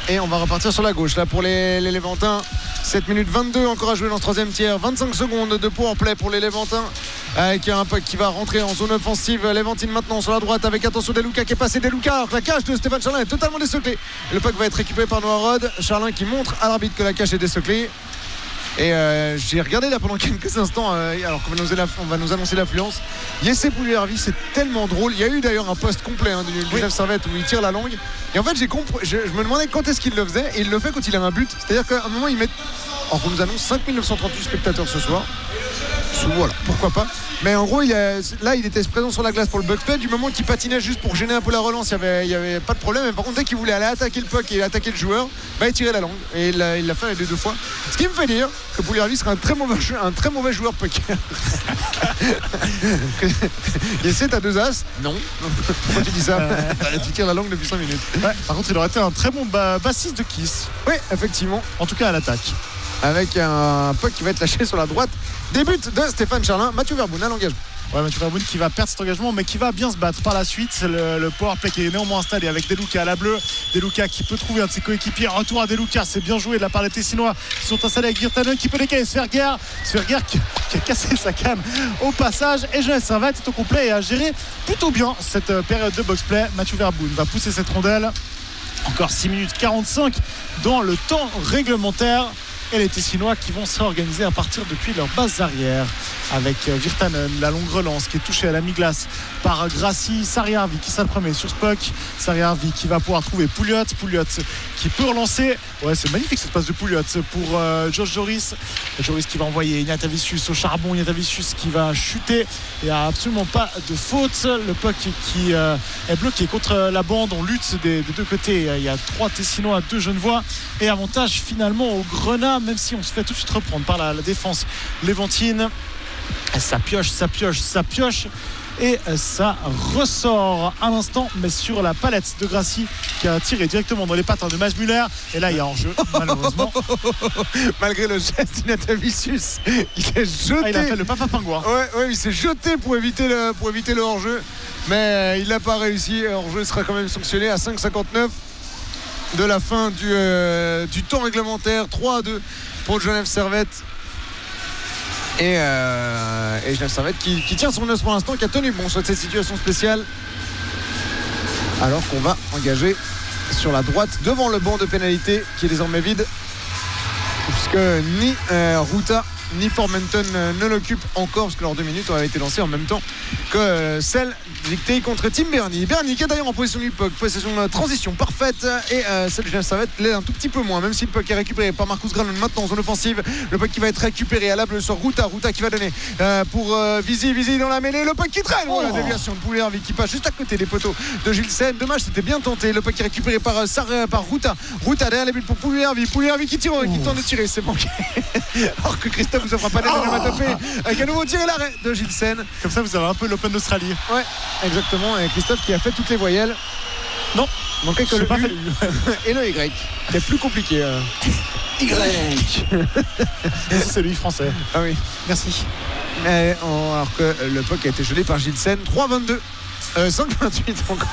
Et on va repartir sur la gauche là pour les, les Léventins. sept minutes vingt-deux encore à jouer dans ce troisième tiers. vingt-cinq secondes de powerplay pour les Léventins. Avec un puck qui va rentrer en zone offensive. Léventine maintenant sur la droite avec attention Deluca qui est passé. Deluca alors que la cage de Stéphane Charlin est totalement désoclée. Le puck va être récupéré par Noirod. Charlin qui montre à l'arbitre que la cage est désoclée. Et euh, j'ai regardé là pendant quelques instants euh, alors qu'on va nous, on va nous annoncer l'affluence. Jesse Poulihervi, c'est tellement drôle. Il y a eu d'ailleurs un post complet hein, du, du oui. Servette où il tire la langue. Et en fait j'ai compris, je, je me demandais quand est-ce qu'il le faisait. Et il le fait quand il a un but. C'est-à-dire qu'à un moment il met. Alors qu'on nous annonce cinq mille neuf cent trente-huit spectateurs ce soir. Voilà, pourquoi pas. Mais en gros, il a, là, il était présent sur la glace pour le box-play. Du moment qu'il patinait juste pour gêner un peu la relance, il n'y avait, il y avait pas de problème. Mais par contre, dès qu'il voulait aller attaquer le puck et attaquer le joueur, bah, il tirait la langue. Et il l'a, il l'a fait les deux fois. Ce qui me fait dire que Poulihervi sera un très mauvais, un très mauvais joueur poker. Essaie, t'as deux as? Non. Pourquoi tu dis ça? euh... Tu tires la langue depuis cinq minutes. Ouais, par contre, il aurait été un très bon ba- bassiste de Kiss. Oui, effectivement. En tout cas, à l'attaque. Avec un puck qui va être lâché sur la droite. Début de Stéphane Charlin. Mathieu Verboun à l'engagement. Ouais, Mathieu Verboun qui va perdre cet engagement mais qui va bien se battre par la suite. Le, le powerplay qui est néanmoins installé avec Deluca à la bleue. Deluca qui peut trouver un de ses coéquipiers. Retour à Deluca, c'est bien joué de la part des Tessinois qui sont installés avec Girtanen qui peut décaler Sverger. Sverger qui, qui a cassé sa canne au passage. Et Genève Servette est au complet et a géré plutôt bien cette période de box-play. Mathieu Verboun va pousser cette rondelle. Encore six minutes quarante-cinq dans le temps réglementaire. Et les Tessinois qui vont s'organiser à partir depuis leur base arrière avec Virtanen, la longue relance qui est touchée à la mi-glace par Grassi. Sariarvi qui s'appromène sur ce puck. Sariarvi qui va pouvoir trouver Pouliot. Pouliot qui peut relancer. Ouais, c'est magnifique cette passe de Pouliot pour euh, Josh Joris. Joris qui va envoyer Ignatavicius au charbon. Ignatavicius qui va chuter. Il n'y a absolument pas de faute. Le puck qui euh, est bloqué contre la bande. On lutte des, des deux côtés. Il y a trois Tessinois, deux Genevois. Et avantage finalement au Grenat, même si on se fait tout de suite reprendre par la, la défense léventine. Ça pioche, ça pioche, ça pioche. Et ça ressort à l'instant, mais sur la palette de Grassi qui a tiré directement dans les pattes de Maj Muller. Et là, il y a hors-jeu, malheureusement. Malgré le geste d'Ignatavicius, il est jeté. Ah, il a fait le papa pingouin. Ouais, ouais, il s'est jeté pour éviter le, pour éviter le hors-jeu. Mais il n'a pas réussi. Hors-jeu sera quand même sanctionné à cinq cinquante-neuf de la fin du, euh, du temps réglementaire. trois à deux pour Genève Servette. Et, euh, et Genève Servette qui, qui tient son os pour l'instant, qui a tenu bon sur cette situation spéciale. Alors qu'on va engager sur la droite devant le banc de pénalité qui est désormais vide. Puisque ni euh, Ruta ni Formenton euh, ne l'occupent encore, parce que leurs deux minutes ont été lancées en même temps que euh, celle dictée contre Tim Berny. Berny qui est d'ailleurs en position du puck, possession de transition parfaite, et euh, celle de Genève Servette l'est un tout petit peu moins, même si le puck est récupéré par Marcus Granlund maintenant en zone offensive. Le puck qui va être récupéré à la bleue sur Ruta. Ruta qui va donner euh, pour euh, Visi. Visi dans la mêlée. Le puck qui traîne. Oh, la déviation de Poulihervi qui passe juste à côté des poteaux de Gilles Sen. Dommage, c'était bien tenté. Le puck qui est récupéré par, euh, Sar- par Ruta. Ruta derrière les buts pour Poulihervi. Poulihervi qui tire, oh. qui tente de tirer. C'est manqué. Alors que Christophe vous offre pas d'onomatopée oh. avec un nouveau tir et l'arrêt de Gilles Sen. Comme ça, vous avez un peu l'Open d'Australie. Ouais, exactement. Et Christophe qui a fait toutes les voyelles. Non, manquait que le pas U fait. et le Y. C'est plus compliqué. Euh. Y. C'est lui français. Ah oui. Merci. Mais, oh, alors que le puck a été gelé par Gilles Sen. trois vingt-deux. Euh, cinq vingt-huit encore.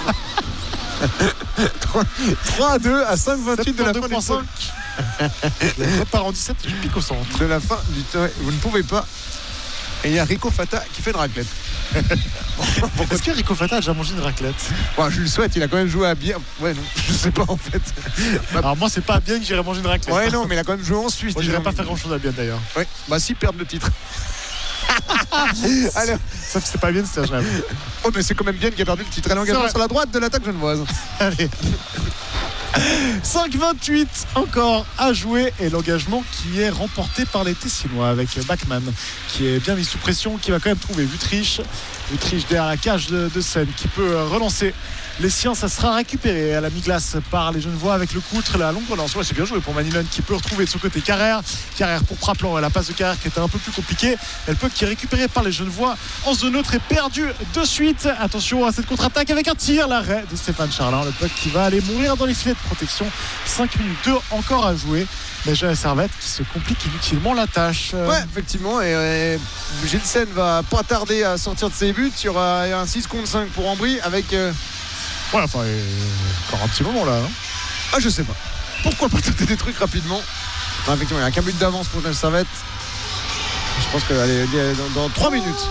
trois à deux à cinq vingt-huit de la fin du cinq. Le part en dix-sept, je pique au centre. De la fin du temps, vous ne pouvez pas. Et il y a Rico Fata qui fait une raclette. Est-ce que Rico Fata a déjà mangé une raclette? Ouais, je le souhaite, il a quand même joué à bien. Ouais, non, je sais pas en fait. Alors moi, c'est pas à bien que j'irai manger une raclette. Ouais, non, mais il a quand même joué en Suisse. Moi, j'irai pas faire grand chose à bien d'ailleurs. Ouais, bah si, perdre le titre. Alors, sauf que c'est pas bien, c'était à Genève. Oh, mais c'est quand même bien qui a perdu le titre. Elle engagement sur la droite de l'attaque genevoise. Allez. cinq vingt-huit encore à jouer et l'engagement qui est remporté par les Tessinois avec Bachmann qui est bien mis sous pression, qui va quand même trouver Vutriche Vutriche derrière la cage de, de Seine qui peut relancer les siens. Ça sera récupéré à la mi-glace par les Genevois avec le coutre, la longue relance. Ouais, c'est bien joué pour Manilon qui peut retrouver de son côté Carrère Carrère pour Praplan et la passe de Carrère qui était un peu plus compliquée. Elle peut qui est récupérée par les Genevois en zone neutre et perdue de suite. Attention à cette contre-attaque avec un tir, l'arrêt de Stéphane Charlin. Le puck qui va aller mourir dans les filets de protection. cinq minutes deux encore à jouer. Mais Genève Servette qui se complique inutilement la tâche. Ouais, effectivement. Et euh, Gilles Sen va pas tarder à sortir de ses buts. Il y aura un six contre cinq pour Ambry avec. Euh... Ouais, enfin, euh, encore un petit moment là. Hein. Ah, je sais pas. pourquoi pas tenter des trucs rapidement. Non, effectivement, il n'y a qu'un but d'avance pour Genève Servette. Je pense qu'elle est dans, dans trois minutes.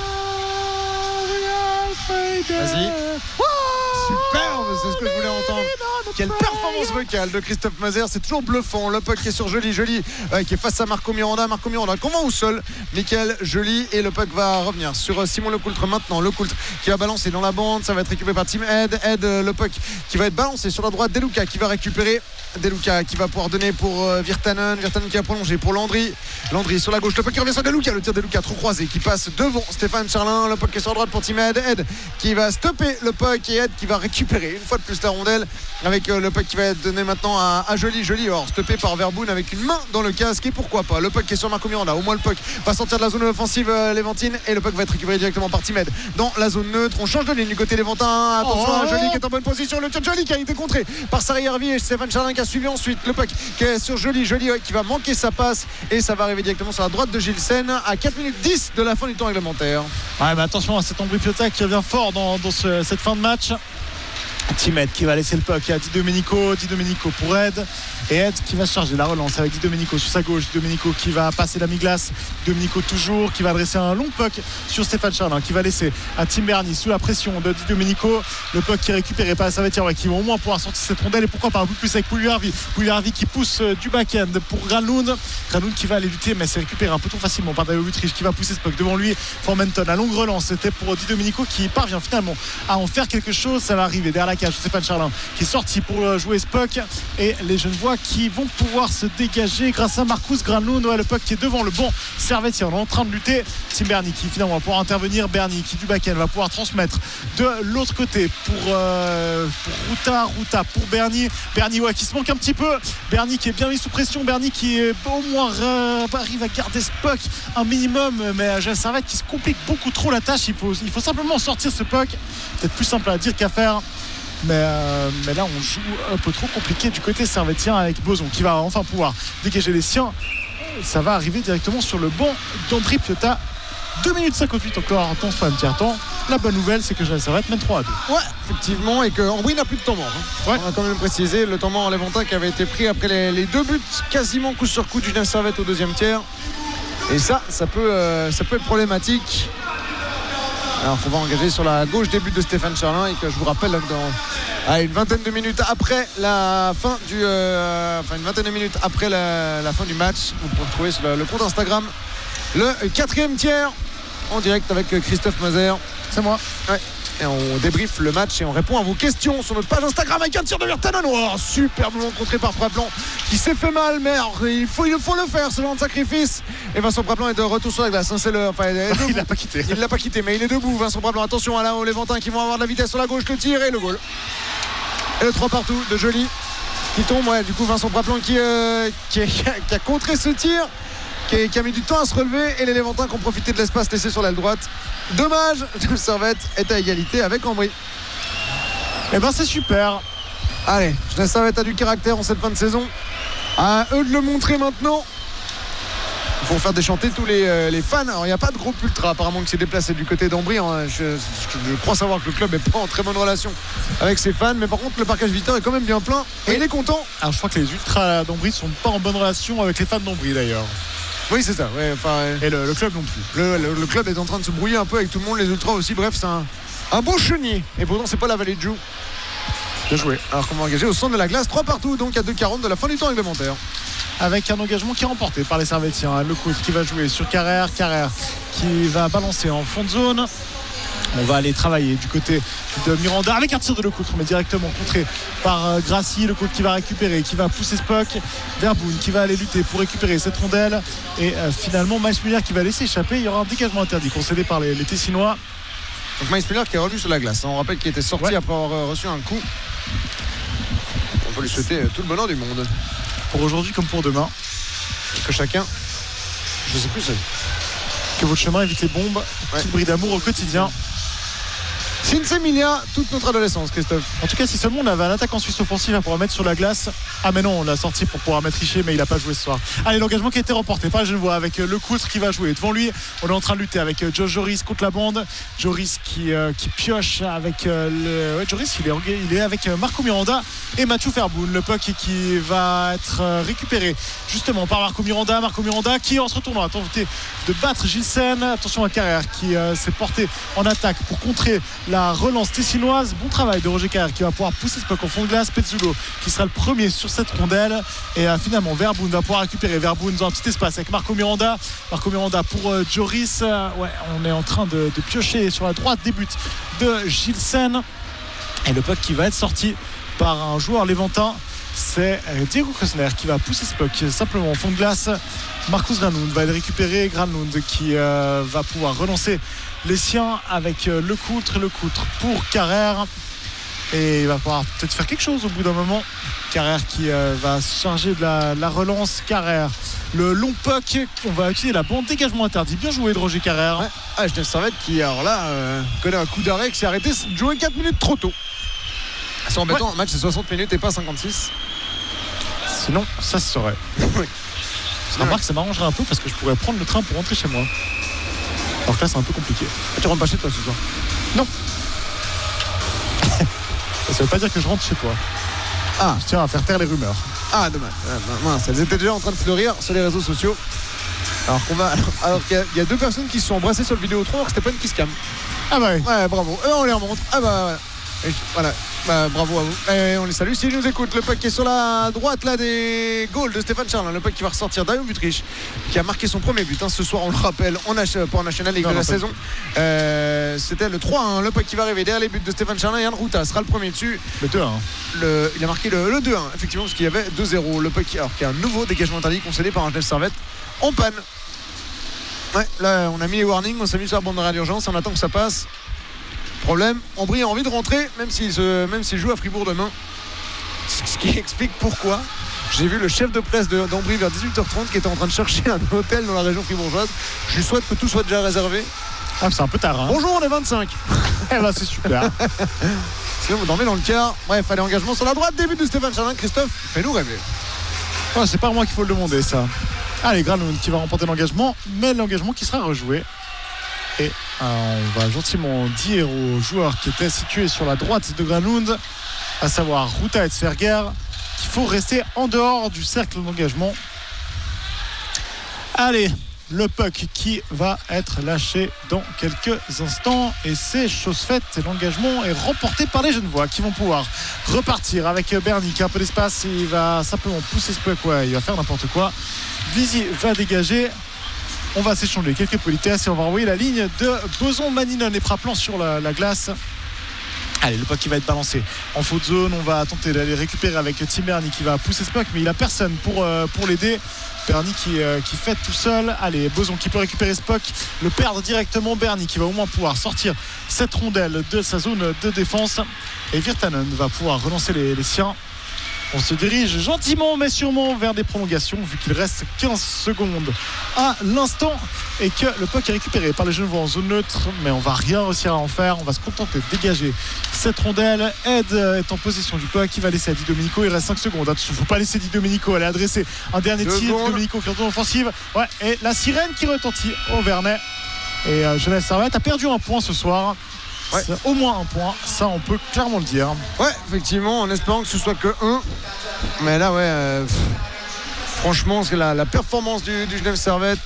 Vas-y. Superbe, c'est ce que je voulais entendre. Quelle performance vocale de Christophe Mazer, c'est toujours bluffant. Le puck qui est sur Joly, Joly euh, qui est face à Marco Miranda. Marco Miranda qu'on va au sol. Nickel, Joly, et le puck va revenir sur Simon Lecoultre maintenant. Lecoultre qui va balancer dans la bande, ça va être récupéré par Tim Ed. Ed, le puck qui va être balancé sur la droite. Deluca qui va récupérer. Deluca qui va pouvoir donner pour euh, Virtanen. Virtanen qui va prolonger pour Landry. Landry sur la gauche, le puck qui revient sur Deluca. Le tir de Deluca trop croisé qui passe devant Stéphane Charlin. Le puck qui est sur la droite pour Tim Ed. Ed qui va stopper le puck et Ed qui va récupérer une fois de plus la rondelle avec euh, le puck qui va être donné maintenant à, à Joly. Joly, alors stoppé par Verboon avec une main dans le casque et pourquoi pas. Le puck qui est sur Marco Miranda. Au moins le puck va sortir de la zone offensive euh, Léventine et le puck va être récupéré directement par Tim Ed dans la zone neutre. On change de ligne du côté Léventin. Attention oh à Joly qui est en bonne position. Le tir de Joly qui a été contré par Sarri Hervé et Stéphane Charlin qui a suivi ensuite. Le puck qui est sur Joly. Joly ouais, qui va manquer sa passe et ça va arriver directement sur la droite de Gilles Sen à quatre minutes dix de la fin du temps réglementaire. Ouais, mais attention à cet Ambry Piotta qui revient fort dans, dans ce, cette fin de match. Tim Ed qui va laisser le puck à Di Domenico. Di Domenico pour Ed. Et Ed qui va charger la relance avec Di Domenico sur sa gauche. Di Domenico qui va passer la mi-glace. Di Domenico toujours qui va adresser un long puck sur Stéphane Charlin qui va laisser à Tim Berny sous la pression de Di Domenico. Le puck qui est récupéré par la Servetière ouais, qui vont au moins pouvoir sortir cette rondelle et pourquoi pas un peu plus avec Pouliarvi. Pouliarvi qui pousse du back-end pour Granlund. Granlund qui va aller lutter mais c'est récupéré un peu trop facilement par David Lutrich qui va pousser ce puck devant lui. Formenton à longue relance. C'était pour Di Domenico qui parvient finalement à en faire quelque chose. Ça va arriver derrière la cage. Stéphane Charlin qui est sorti pour jouer ce puck et les Genevois qui vont pouvoir se dégager grâce à Marcus Granlund. Ouais, le puck qui est devant le bon Servetier, on est en train de lutter. Tim Berny qui finalement va pouvoir intervenir. Berny qui du back-end va pouvoir transmettre de l'autre côté pour, euh, pour Ruta Ruta pour Berny Berny ouais, qui se manque un petit peu. Berny qui est bien mis sous pression. Berny qui est au moins euh, arrive à garder ce puck un minimum mais Genève Servette qui se complique beaucoup trop la tâche. Il faut, il faut simplement sortir ce puck. Peut-être plus simple à dire qu'à faire. Mais, euh, mais là on joue un peu trop compliqué du côté servétien avec Boson qui va enfin pouvoir dégager les siens. Ça va arriver directement sur le banc d'Ambry Piotta. deux minutes cinquante-huit encore dans ce premier tiers-temps. La bonne nouvelle c'est que Genève Servette mène trois à deux. Ouais effectivement et qu'Ambry n'a plus de temps mort hein. Ouais. On a quand même précisé le temps mort en Léventin qui avait été pris après les, les deux buts quasiment coup sur coup du Genève Servette au deuxième tiers. Et ça ça peut, euh, ça peut être problématique. Alors qu'on va engager sur la gauche des buts de Stéphane Charlin et que je vous rappelle dans à une vingtaine de minutes après la fin du euh, enfin une vingtaine de minutes après la, la fin du match vous pouvez retrouver sur le, le compte Instagram le quatrième tiers en direct avec Christophe Mazer. C'est moi. Ouais. Et on débriefe le match et on répond à vos questions sur notre page Instagram avec un tir de Virtanen. Oh, superbement contré par Praplan qui s'est fait mal mais alors, il, faut, il faut le faire ce genre de sacrifice. Et Vincent Praplan est de retour sur la glace hein, c'est le, enfin, il l'a pas quitté il l'a pas quitté mais il est debout Vincent Praplan. Attention à là aux Léventins qui vont avoir de la vitesse sur la gauche. Le tir et le goal et le trois partout de Joly qui tombe. Ouais, du coup Vincent Praplan qui, euh, qui, qui, a, qui a contré ce tir qui, qui a mis du temps à se relever et les Léventins qui ont profité de l'espace laissé sur l'aile droite. Dommage, le Servette est à égalité avec Ambry. Et ben c'est super. Allez, le Servette a du caractère en cette fin de saison. À eux de le montrer maintenant. Il faut faire déchanter tous les, euh, les fans. Alors il n'y a pas de groupe ultra apparemment qui s'est déplacé du côté d'Ambry. Hein. Je, je crois savoir que le club n'est pas en très bonne relation avec ses fans. Mais par contre le parcage Victor est quand même bien plein. Et il est content. Alors je crois que les ultras d'Ambry sont pas en bonne relation avec les fans d'Ambry d'ailleurs. Oui c'est ça ouais, enfin, et le, le club non plus le, le, le club est en train de se brouiller un peu avec tout le monde. Les ultras aussi. Bref c'est un, un beau chenille. Et pourtant c'est pas la vallée de Joux. Bien joué. Alors qu'on va engager au centre de la glace trois partout donc à deux quarante de la fin du temps réglementaire. Avec un engagement qui est remporté par les Servétiens. Lecoultre qui va jouer sur Carrère. Carrère qui va balancer en fond de zone. On va aller travailler du côté de Miranda avec un tir de Lecoultre mais directement contré par Grassi. Lecoultre qui va récupérer, qui va pousser ce puck. Verboon qui va aller lutter pour récupérer cette rondelle et euh, finalement Miles Muller qui va laisser échapper. Il y aura un dégagement interdit concédé par les, les Tessinois. Donc Miles Muller qui est revenu sur la glace. On rappelle qu'il était sorti ouais. après avoir reçu un coup. On peut lui souhaiter tout le bonheur du monde. Pour aujourd'hui comme pour demain. Et que chacun, je sais plus, c'est... que votre chemin évite les bombes, ouais. Qu'il brille d'amour au quotidien. Cinzemilia, toute notre adolescence, Christophe. En tout cas, si seulement on avait un attaquant suisse offensif à pouvoir mettre sur la glace, Ah mais non, on l'a sorti pour pouvoir mettre Richer, mais il n'a pas joué ce soir. Allez, l'engagement qui a été remporté par le Genevois avec Le Coultre qui va jouer. Devant lui, on est en train de lutter avec Joe Joris contre la bande. Joris qui, euh, qui pioche avec euh, le... ouais, Joris, il est, il est avec Marco Miranda et Mathieu Ferboun. Le puck qui va être récupéré justement par Marco Miranda. Marco Miranda qui, en se retournant, a tenté de battre Gilsen. Attention à Carrère qui euh, s'est porté en attaque pour contrer la relance tessinoise. Bon travail de Roger Carrère qui va pouvoir pousser ce puck en fond de glace. Pezzulo qui sera le premier sur cette rondelle et euh, finalement Verboun va pouvoir récupérer. Verboun dans un petit espace avec Marco Miranda. Marco Miranda pour euh, Joris. Euh, ouais, on est en train de, de piocher sur la droite des buts de Gilsen et le puck qui va être sorti par un joueur léventin. C'est euh, Diego Kosner qui va pousser ce puck simplement en fond de glace. Marcus Granlund va le récupérer. Granlund qui euh, va pouvoir relancer les siens avec euh, Le Coultre. Le Coultre pour Carrère. Et il va pouvoir peut-être faire quelque chose au bout d'un moment. Carrère qui euh, va se charger de la, la relance. Carrère, le long puck. On va utiliser la bande dégagement interdit. Bien joué de Roger Carrère. Ouais. Ah, Genève Servette qui, alors là, euh, connaît un coup d'arrêt qui s'est arrêté de jouer quatre minutes trop tôt. C'est embêtant, ouais. Un match c'est soixante minutes et pas cinquante-six. Sinon, ça se saurait. Oui. Je remarque que ça m'arrangerait un peu parce que je pourrais prendre le train pour rentrer chez moi. Alors que là, c'est un peu compliqué. Ah, tu rentres pas chez toi ce soir? Non. Ça veut pas dire que je rentre chez toi. Ah, je tiens à faire taire les rumeurs. Ah, dommage. Ah, mince, elles étaient déjà en train de fleurir sur les réseaux sociaux. Alors qu'on va. Alors, alors qu'il y a, il y a deux personnes qui se sont embrassées sur le Vidéotron alors que c'était pas une kiss cam. Ah bah oui. Ouais, bravo. Et on les remonte. Ah bah voilà. Et voilà. Bah, bravo à vous. Et on les salue. S'ils nous écoutent, le puck qui est sur la droite là des goals de Stéphane Charles. Le puck qui va ressortir Dario Butrich qui a marqué son premier but. Hein, ce soir, on le rappelle, en H... pour en National League non, de non, la saison. Euh, c'était le trois un. Le puck qui va arriver derrière les buts de Stéphane Charles. Yann Routa sera le premier dessus. Le deux un. Le... Il a marqué le, le deux un, effectivement, parce qu'il y avait deux zéro. Le puck qui... Alors, qui a un nouveau dégagement interdit concédé par un Genève Servette en panne. Ouais, là, on a mis les warnings, on s'est mis sur la bande d'arrêt d'urgence. On attend que ça passe. Problème, Ambry a envie de rentrer même s'il, se, même s'il joue à Fribourg demain, ce qui explique pourquoi j'ai vu le chef de presse de, d'Ambry vers dix-huit heures trente qui était en train de chercher un hôtel dans la région fribourgeoise. Je lui souhaite que tout soit déjà réservé. Ah, c'est un peu tard hein. Bonjour, on est vingt-cinq. Eh ben c'est super. Sinon vous dormez dans le car. Bref, allez, engagement sur la droite, début de Stéphane Charlin. Christophe, fais-nous rêver. Oh, c'est pas moi qu'il faut le demander ça. Allez, Granlund qui va remporter l'engagement, mais l'engagement qui sera rejoué. Et euh, on va gentiment dire aux joueurs qui étaient situés sur la droite de Granlund, à savoir Routa et Sverger, qu'il faut rester en dehors du cercle d'engagement. Allez, le puck qui va être lâché dans quelques instants et c'est chose faite. Et l'engagement est remporté par les Genevois qui vont pouvoir repartir avec Berny qui a un peu d'espace. Et il va simplement pousser ce puck, ouais, il va faire n'importe quoi. Vizy va dégager. On va s'échanger quelques politesses et on va envoyer la ligne de Boson. Maninon et Praplan sur la, la glace. Allez, le puck qui va être balancé en faute zone. On va tenter d'aller récupérer avec Tim Berny qui va pousser ce puck, mais il a personne pour, euh, pour l'aider. Berny qui, euh, qui fait tout seul. Allez, Boson qui peut récupérer ce puck, le perdre directement. Berny qui va au moins pouvoir sortir cette rondelle de sa zone de défense. Et Virtanen va pouvoir relancer les, les siens. On se dirige gentiment mais sûrement vers des prolongations vu qu'il reste quinze secondes à l'instant et que le puck est récupéré par les Genevois en zone neutre, mais on va rien réussir à en faire. On va se contenter de dégager cette rondelle. Ed est en possession du puck, il va laisser à Di Domenico. Il reste cinq secondes. Attention, il ne faut pas laisser Di Domenico aller adresser un dernier Deux tir. Di Domenico qui retourne offensive. Ouais, et la sirène qui retentit au Vernet. Et euh, Genève Servette a perdu un point ce soir. Ouais. C'est au moins un point, ça on peut clairement le dire. Ouais, effectivement, en espérant que ce soit que un. Mais là, ouais, euh, pff, franchement, c'est la, la performance du, du Genève Servette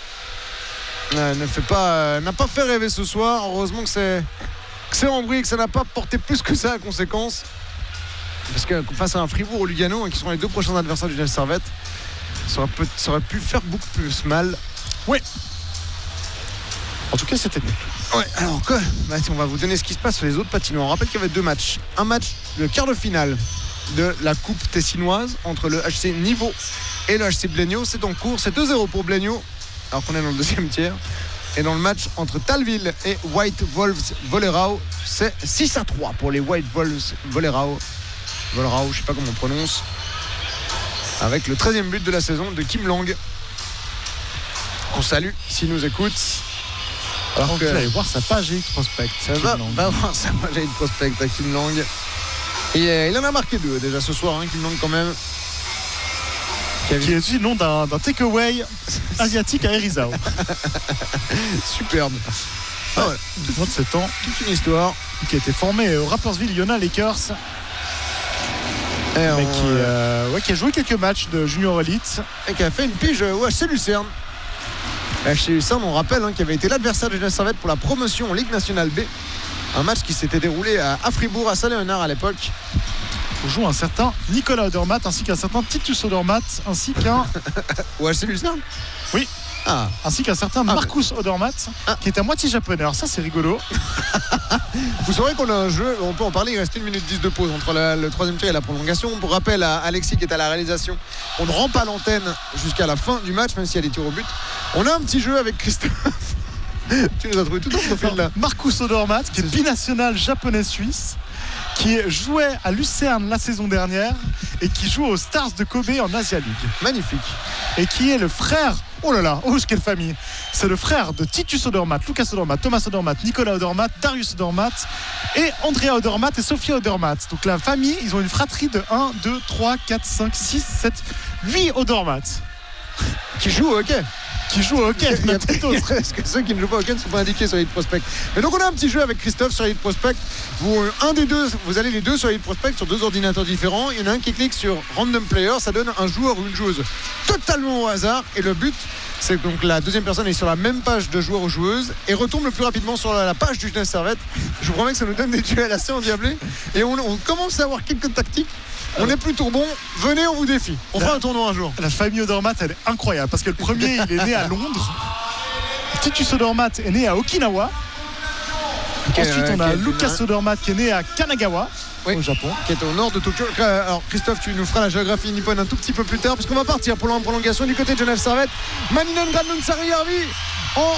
euh, ne fait pas, euh, n'a pas fait rêver ce soir. Heureusement que c'est, que c'est Ambry, que ça n'a pas porté plus que ça à conséquence. Parce que face à un Fribourg ou Lugano, hein, qui sont les deux prochains adversaires du Genève Servette, ça aurait, peut, ça aurait pu faire beaucoup plus mal. Oui. En tout cas, c'était mieux. Ouais, alors quoi bah, on va vous donner ce qui se passe sur les autres patinoires. On rappelle qu'il y avait deux matchs. Un match, le quart de finale de la Coupe tessinoise entre le H C Niveau et le H C Blenio. C'est en cours, c'est deux zéro pour Blenio, alors qu'on est dans le deuxième tiers. Et dans le match entre Talville et White Wolves Volerau, c'est six à trois pour les White Wolves Volerau. Volerau, je sais pas comment on prononce. Avec le treizième but de la saison de Kim Lang. On salue s'il nous écoute. Alors que allez voir sa page Elite Prospect. Ça va, va voir sa page Elite Prospect à Kim Lang. Et euh, il en a marqué deux déjà ce soir, hein, Kim Lang quand même. qui est aussi le nom d'un, d'un takeaway asiatique à Herisau. Superbe. Ah ouais. vingt-sept ans, Toute une histoire. qui a été formé au Rapperswil Iona Lakers. Et, Mais on, qui, euh, ouais, qui a joué quelques matchs de Junior Elite. et qui a fait une pige au H C Lucerne. H C Lucerne, on rappelle, hein, qui avait été l'adversaire de Genève Servette pour la promotion en Ligue nationale B. Un match qui s'était déroulé à, à Fribourg, à Saint-Léonard à l'époque. On joue un certain Nicolas Odermatt ainsi qu'un certain Titus Odermatt ainsi qu'un Au H C Lucerne. Oui. Ah. ainsi qu'un certain Ah, Marcus Odermatt ah. qui est à moitié japonais. Alors ça c'est rigolo. Vous saurez qu'on a un jeu, on peut en parler, il reste une minute dix de pause entre la- le troisième tir et la prolongation. Pour rappel à Alexis qui est à la réalisation, on ne rend pas l'antenne jusqu'à la fin du match, même s'il y a des tirs au but. On a un petit jeu avec Christophe. Tu nous as trouvé tout dans ce profil là. Marcus Odermatt qui est binational japonais-suisse, qui jouait à Lucerne la saison dernière et qui joue aux Stars de Kobe en Asia League. Magnifique. Et qui est le frère, oh là là, oh quelle famille, c'est le frère de Titus Odermatt, Lucas Odermatt, Thomas Odermatt, Nicolas Odermatt, Darius Odermatt et Andrea Odermatt et Sophia Odermatt. Donc la famille, ils ont une fratrie de un, deux, trois, quatre, cinq, six, sept, huit Odermatt Qui joue au hockey. qui jouent au hockey. Il y a peut-être d'autres. Parce que ceux qui ne jouent pas au hockey ne sont pas indiqués sur Elite Prospect. Mais donc on a un petit jeu avec Christophe sur Elite Prospect. Vous, un des deux, vous allez les deux sur Elite Prospect sur deux ordinateurs différents. Il y en a un qui clique sur Random Player, ça donne un joueur ou une joueuse totalement au hasard. Et le but, c'est que donc la deuxième personne est sur la même page de joueur ou joueuse et retombe le plus rapidement sur la, la page du Genève Servette. Je vous promets que ça nous donne des duels assez endiablés. Et on, on commence à avoir quelques tactiques. On est plutôt bon. Venez, on vous défie. On fera un tournoi un jour. La famille Odermatt, elle est incroyable parce que le premier, il est né à Londres. Titus Odermatt est né à Okinawa. Okay, Ensuite, on a okay, Lucas okay. Odermatt qui est né à Kanagawa, Oui. au Japon. Qui est au nord de Tokyo. Alors Christophe, tu nous feras la géographie nippone un tout petit peu plus tard, puisqu'on va partir pour la prolongation du côté de Genève Servette. Maninen Granlund Sarri-Järvi en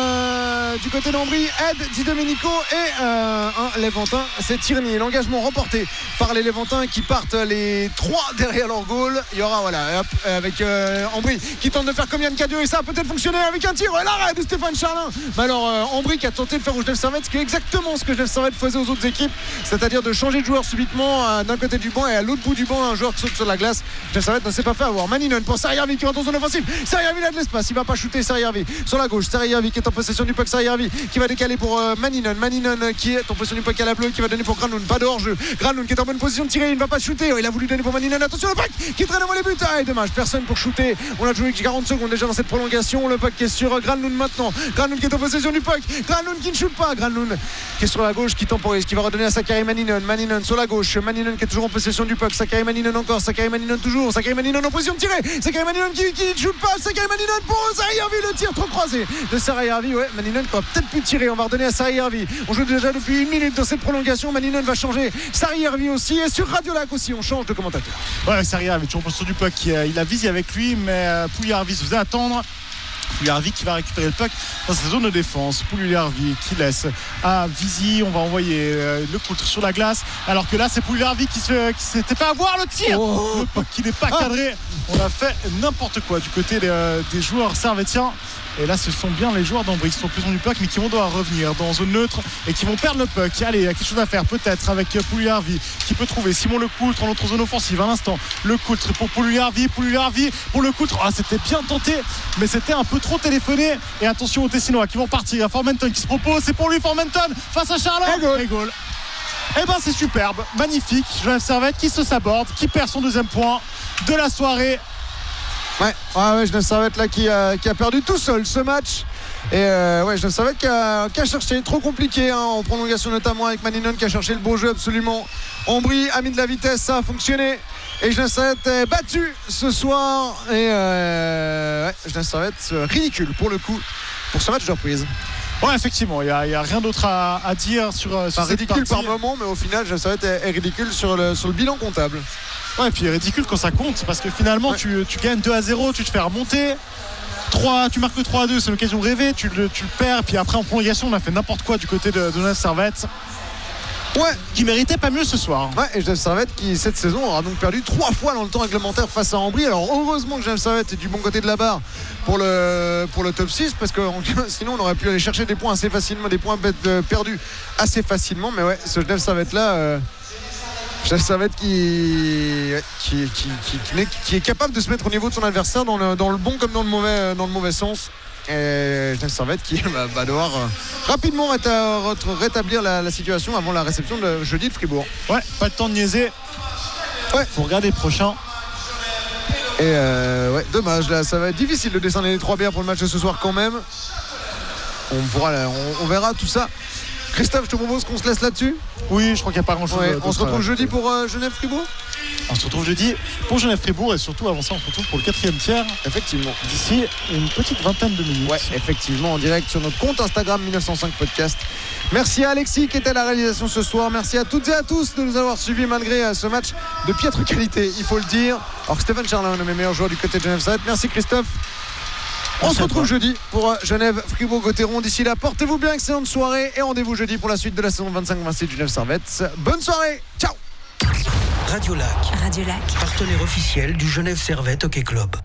euh, du côté d'Ambry, Ed Di Domenico et euh, un Léventin, c'est Tierney. L'engagement remporté par les Léventins qui partent les trois derrière leur goal. Il y aura voilà hop, avec euh, Ambry qui tente de faire comme Yann Cadieux et ça a peut-être fonctionné avec un tir et l'arrêt de Stéphane Charlin. Mais alors euh, Ambry qui a tenté de faire au Genève Servette ce qui est exactement ce que Genève Servette faisait aux autres équipes, c'est-à-dire de changer de joueur subitement euh, d'un côté du banc et à l'autre bout du banc un joueur qui saute sur la glace. Genève Servette ne s'est pas fait avoir. Maninen pour Sarri-Järvi qui rentre dans son offensive. Sarri-Järvi a de l'espace, il va pas shooter. Sarri-Järvi sur la gauche, Sarri-Järvi qui est en possession du puck, Sarri-Järvi qui va décaler pour euh, Maninen. Maninen euh, qui est en possession du puck à la bleue, qui va donner pour Granlund, pas de hors-jeu. Granlund qui est en bonne position de tirer, il ne va pas shooter. Oh, il a voulu donner pour Maninen. Attention le puck qui traîne avant les buts. Ah, et dommage, personne pour shooter. On a joué quarante secondes déjà dans cette prolongation. Le puck qui est sur euh, Granlund maintenant. Granlund qui est en possession du puck. Granlund qui ne shoot pas. Granlund qui est sur la gauche, qui temporise, qui va redonner à Sakari Maninen. Maninen sur la gauche. Maninen qui est toujours en possession du puck. Sakari Maninen encore. Sakari Maninen toujours. Sakari Maninen en position de tirer. Sakari Maninen qui, qui ne shoot pas. Sakari Maninen pour Sarri-Järvi. Le tir trop croisé de Sarri-Järvi. Ouais, Maninen qui va peut-être plus tirer. On va redonner à Sarri-Järvi. On joue déjà depuis une minute dans cette prolongation. Maninen va changer. Sarri-Järvi aussi. Et sur Radio Lac aussi, on change de commentateur. Ouais, Sarri-Järvi toujours en possession du puck. Il a visé avec lui, mais euh, Pouliarvi se faisait attendre. Pouliarvi qui va récupérer le puck dans sa zone de défense. Pouliarvi qui laisse à Visi. On va envoyer euh, le coultre sur la glace. Alors que là, c'est Pouliarvi qui se, qui s'était fait avoir le tir. Oh. Le puck qui n'est pas cadré. On a fait n'importe quoi du côté des, euh, des joueurs servétiens. Et là, ce sont bien les joueurs d'Ambry qui sont plus du puck, mais qui vont devoir revenir dans zone neutre et qui vont perdre le puck. Allez, il y a quelque chose à faire peut-être avec Pouliarvi qui peut trouver Simon Lecoultre en autre zone offensive. Un instant, Lecoultre pour Pouliarvi, Pouliarvi pour Lecoultre. Ah, c'était bien tenté, mais c'était un peu trop téléphoné. Et attention aux Tessinois qui vont partir. Il y a Formenton qui se propose. C'est pour lui Formenton face à Charlotte. Et goal. Et goal. Eh ben c'est superbe, magnifique. Genève Servette qui se saborde, qui perd son deuxième point de la soirée. Ouais, ouais, ouais, Genève Servette là qui a, qui a perdu tout seul ce match. Et euh, ouais, Genève Servette qui a, qui a cherché, trop compliqué hein, en prolongation notamment avec Maninen qui a cherché le beau jeu absolument. Ambry a mis de la vitesse, ça a fonctionné. Et Genève Servette est battu ce soir. Et euh, ouais, Genève Servette ridicule pour le coup pour ce match de reprise. Ouais, effectivement, il n'y a, a rien d'autre à, à dire sur, sur Pas cette ridicule partie. par moment, mais au final, Genève Servette est, est ridicule sur le, sur le bilan comptable. Ouais, et puis ridicule quand ça compte parce que finalement ouais. tu, tu gagnes deux à zéro, tu te fais remonter. trois, tu marques trois à deux, c'est l'occasion rêvée, tu le, tu le perds. Puis après en prolongation, on a fait n'importe quoi du côté de, de Genève Servette. Ouais, qui méritait pas mieux ce soir. Ouais, et Genève Servette qui cette saison aura donc perdu trois fois dans le temps réglementaire face à Ambry. Alors heureusement que Genève Servette est du bon côté de la barre pour le, pour le top six parce que sinon on aurait pu aller chercher des points assez facilement, des points perdus assez facilement. Mais ouais, ce Genève Servette là, euh, Genève Servette qui, qui, qui, qui, qui, est, qui est capable de se mettre au niveau de son adversaire dans le, dans le bon comme dans le mauvais, dans le mauvais sens. Et Genève Servette qui va, va devoir euh, rapidement réta, rétablir la, la situation avant la réception de jeudi de Fribourg. Ouais, pas le temps de niaiser. Ouais. Faut regarder le prochain. Et euh, ouais, dommage, là, ça va être difficile de descendre les trois bières pour le match de ce soir quand même. On pourra, on, on verra tout ça. Christophe, je te propose qu'on se laisse là-dessus. Oui, je crois qu'il n'y a pas grand-chose. Ouais, on se retrouve jeudi pour euh, Genève-Fribourg. On se retrouve jeudi pour Genève-Fribourg et surtout avant ça, on se retrouve pour le quatrième tiers. Effectivement. D'ici une petite vingtaine de minutes. Ouais, effectivement, en direct sur notre compte Instagram mille neuf cent cinq Podcast. Merci à Alexis qui était à la réalisation ce soir. Merci à toutes et à tous de nous avoir suivis malgré euh, ce match de piètre qualité, il faut le dire. Alors Stéphane Charlin, un de mes meilleurs joueurs du côté de Genève Servette. Merci Christophe. On se retrouve jeudi pour Genève Fribourg-Gotteron. D'ici là, portez-vous bien, excellente soirée et rendez-vous jeudi pour la suite de la saison vingt-cinq vingt-six de Genève Servette. Bonne soirée, ciao. Radio Lac. Radio Lac. Partenaire officiel du Genève Servette Hockey Club.